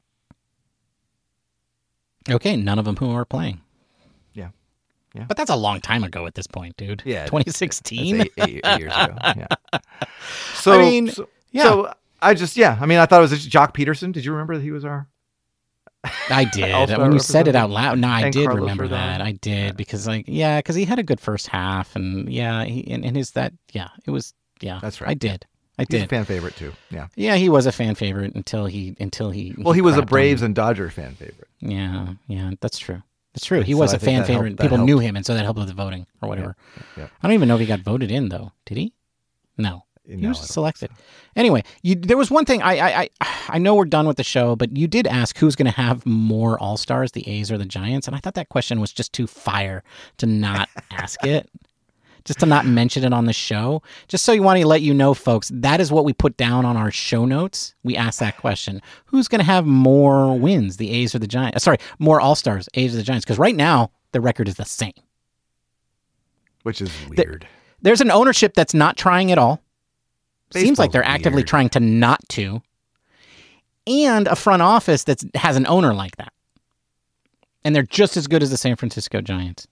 Okay, none of them who are playing. Yeah. Yeah. But that's a long time ago at this point, dude. Yeah, 2016. That's eight years ago. Yeah. So, I mean, yeah. So I thought it was Jock Peterson. Did you remember that he was our? I did. All-Star When you said it out representative? loud, no, I And did Carlos remember Rodon. that. I did because because he had a good first half, and it was That's right. I did. He's a fan favorite too. Yeah. Yeah, he was a fan favorite until he. Well, he was a crapped Braves on- and Dodger fan favorite. Yeah, that's true. That's true. He So was I a think fan that favorite. helped- that People helped. knew him, and so that helped with the voting or whatever. Yeah. I don't even know if he got voted in though. Did he? No. He No, was I don't selected. Anyway, there was one thing I know we're done with the show, but you did ask who's going to have more All-Stars, the A's or the Giants, and I thought that question was just too fire to not ask it, just to not mention it on the show. Just so you want to let you know, folks, that is what we put down on our show notes. We asked that question: who's going to have more wins, the A's or the Giants? Sorry, more All-Stars, A's or the Giants? Because right now the record is the same. Which is weird. There's an ownership that's not trying at all. Seems like Baseball's they're actively weird. trying to not to. And a front office that has an owner like that. And they're just as good as the San Francisco Giants.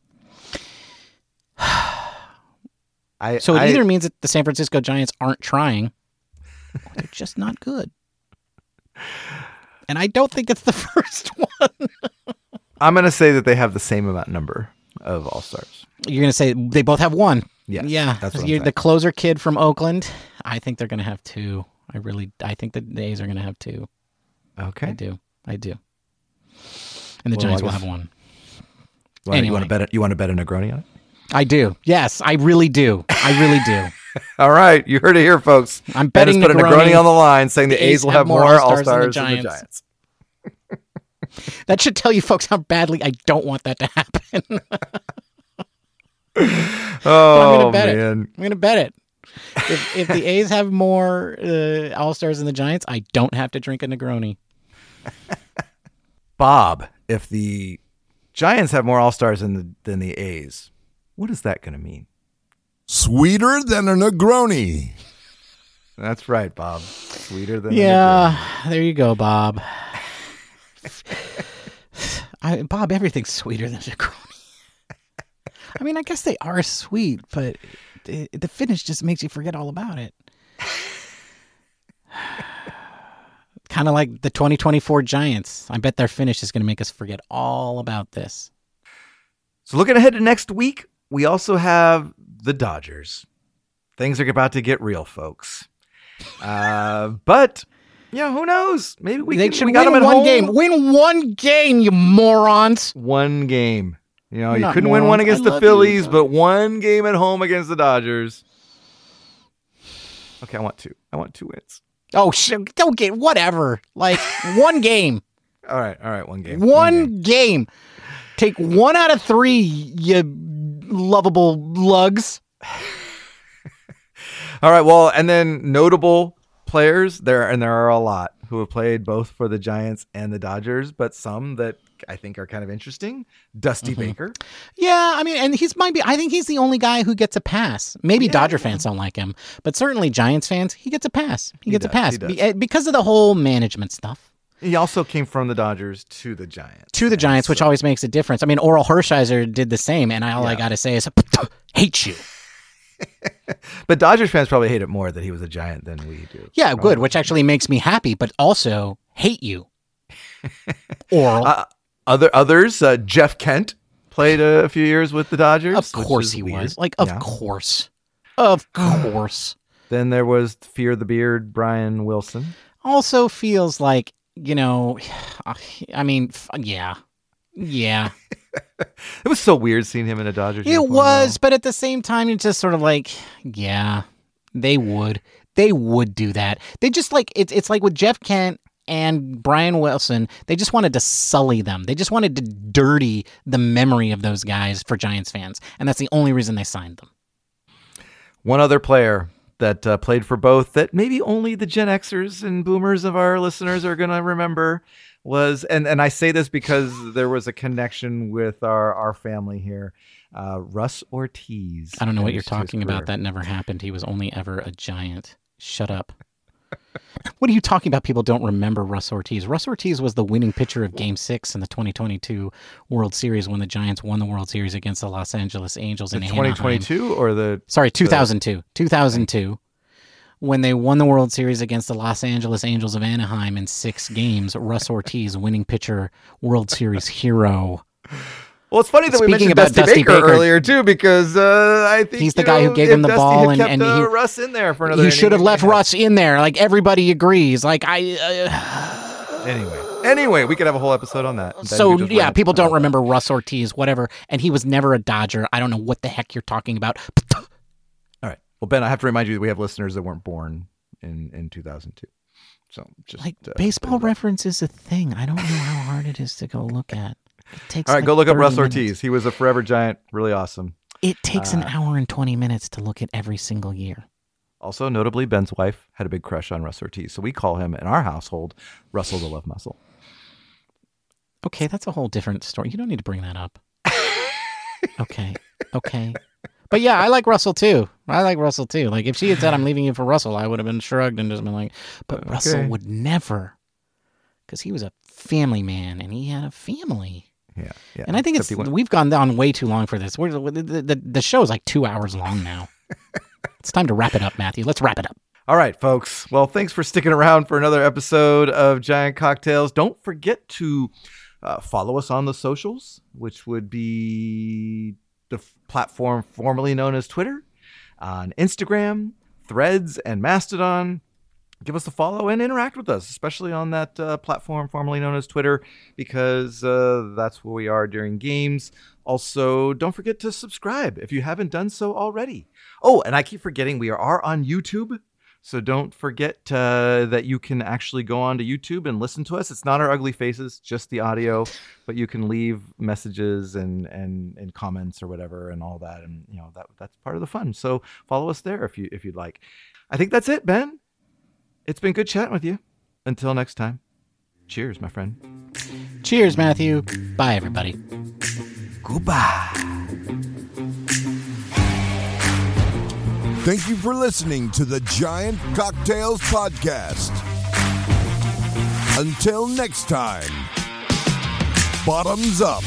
So it either means that the San Francisco Giants aren't trying, or they're just not good. And I don't think it's the first one. I'm going to say that they have the same number of All-Stars. You're going to say they both have one. Yes, Yeah. that's what I'm You're saying. the closer kid from Oakland. I think they're going to have 2. I think the A's are going to have 2. Okay. I do. And the Well, Giants I will guess- have 1. You Anyway. want to bet it? You want to bet a Negroni on it? I do. Yes, I really do. All right, you heard it here, folks. I'm Ben has betting put a Negroni on the line, saying the A's will have more All-Stars than the Giants. That should tell you folks how badly I don't want that to happen. Oh, I'm gonna bet man. I'm going to bet it. If the A's have more All-Stars than the Giants, I don't have to drink a Negroni. Bob, if the Giants have more All-Stars than the A's, what is that going to mean? Sweeter than a Negroni. That's right, Bob. Sweeter than a Yeah, there you go, Bob. Bob, everything's sweeter than Negroni. I mean, I guess they are sweet, but the finish just makes you forget all about it. Kind of like the 2024 Giants. I bet their finish is going to make us forget all about this. So looking ahead to next week, we also have the Dodgers. Things are about to get real, folks. But yeah, who knows? Maybe we got them at one home. game. Win one game, you morons. One game. You know, you Not couldn't win morons. one against I the love Phillies, you, but one game at home against the Dodgers. Okay, I want two. I want 2 wins. Oh, shit. Don't get whatever. Like, one game. All right, one game. One game. Take 1 out of 3, you lovable lugs. All right, well, and then notable players, there are a lot who have played both for the Giants and the Dodgers, but some that I think are kind of interesting. Dusty Baker. Yeah, I mean, and I think he's the only guy who gets a pass. Maybe Dodger fans don't like him, but certainly Giants fans, he gets a pass. He gets a pass because of the whole management stuff. He also came from the Dodgers to the Giants. Which always makes a difference. I mean, Oral Hershiser did the same, and all I got to say is, hate you. But Dodgers fans probably hate it more that he was a Giant than we do. Yeah, good, which actually makes me happy, but also hate you. Oral. Others, Jeff Kent played a few years with the Dodgers. Of course he was. Like, of course. Of course. Then there was Fear the Beard, Brian Wilson. Also feels like, you know, I mean, yeah. Yeah. It was so weird seeing him in a Dodgers uniform. It was, but at the same time, it's just sort of like, yeah, they would do that. They just like, it's like with Jeff Kent and Brian Wilson, they just wanted to sully them. They just wanted to dirty the memory of those guys for Giants fans. And that's the only reason they signed them. One other player that played for both that maybe only the Gen Xers and Boomers of our listeners are going to remember was, and I say this because there was a connection with our family here, Russ Ortiz. I don't know what you're talking about. That never happened. He was only ever a Giant. Shut up. What are you talking about? People don't remember Russ Ortiz. Russ Ortiz was the winning pitcher of Game 6 in the 2022 World Series when the Giants won the World Series against the Los Angeles Angels in Anaheim. 2022 or the... Sorry, 2002. 2002. When they won the World Series against the Los Angeles Angels of Anaheim in 6 games, Russ Ortiz, winning pitcher, World Series hero. Well, it's funny that we mentioned Dusty Baker earlier, too, because I think he's the guy who gave him the ball and kept Russ in there for another inning. He should have left Russ in there. Like, everybody agrees. Like, Anyway, we could have a whole episode on that. So, yeah, people don't remember Russ Ortiz, whatever, and he was never a Dodger. I don't know what the heck you're talking about. All right. Well, Ben, I have to remind you that we have listeners that weren't born in 2002. So, just like, baseball reference is a thing. I don't know how hard it is to go look at. All right, go look up Russ Ortiz. He was a forever Giant, really awesome. It takes an hour and 20 minutes to look at every single year. Also, notably, Ben's wife had a big crush on Russ Ortiz, so we call him in our household Russell the Love Muscle. Okay, that's a whole different story. You don't need to bring that up. Okay. But yeah, I like Russell too. Like, if she had said, I'm leaving you for Russell, I would have been shrugged and just been like, but Russell would never, because he was a family man and he had a family. Yeah. And I think we've gone down way too long for this. The show is like 2 hours long now. It's time to wrap it up, Matthew. Let's wrap it up. All right, folks. Well, thanks for sticking around for another episode of Giant Cocktails. Don't forget to follow us on the socials, which would be the platform formerly known as Twitter, on Instagram, Threads, and Mastodon. Give us a follow and interact with us, especially on that platform formerly known as Twitter, because that's where we are during games. Also, don't forget to subscribe if you haven't done so already. Oh, and I keep forgetting we are on YouTube. So don't forget that you can actually go onto YouTube and listen to us. It's not our ugly faces, just the audio, but you can leave messages and comments or whatever and all that. And that's part of the fun. So follow us there if you'd like. I think that's it, Ben. It's been good chatting with you. Until next time. Cheers, my friend. Cheers, Matthew. Bye, everybody. Goodbye. Thank you for listening to the Giant Cocktails Podcast. Until next time. Bottoms Up.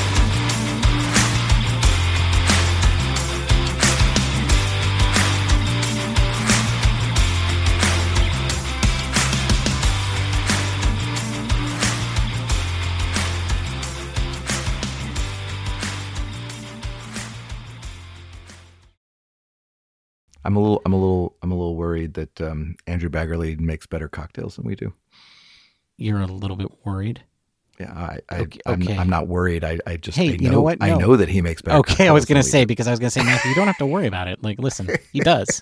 I'm a little worried that Andrew Baggerly makes better cocktails than we do. You're a little bit worried. Yeah, Okay. I'm not worried. I just Hey, I know, you know what? I No. know that he makes better. Okay, I was cocktails gonna than we say Matthew, you don't have to worry about it. Like, listen, he does.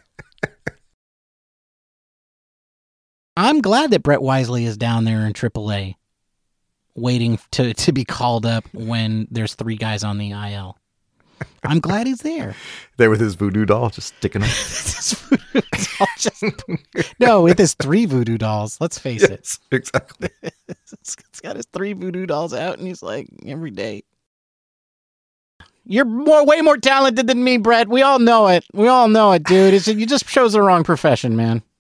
I'm glad that Brett Wisely is down there in AAA, waiting to be called up when there's 3 guys on the IL. I'm glad he's there. do. There with his voodoo doll, just sticking up. No, with his 3 voodoo dolls. Let's face it. Yes, exactly. It's got his 3 voodoo dolls out, and he's like, every day. You're way more talented than me, Brett. We all know it. We all know it, dude. You just chose the wrong profession, man.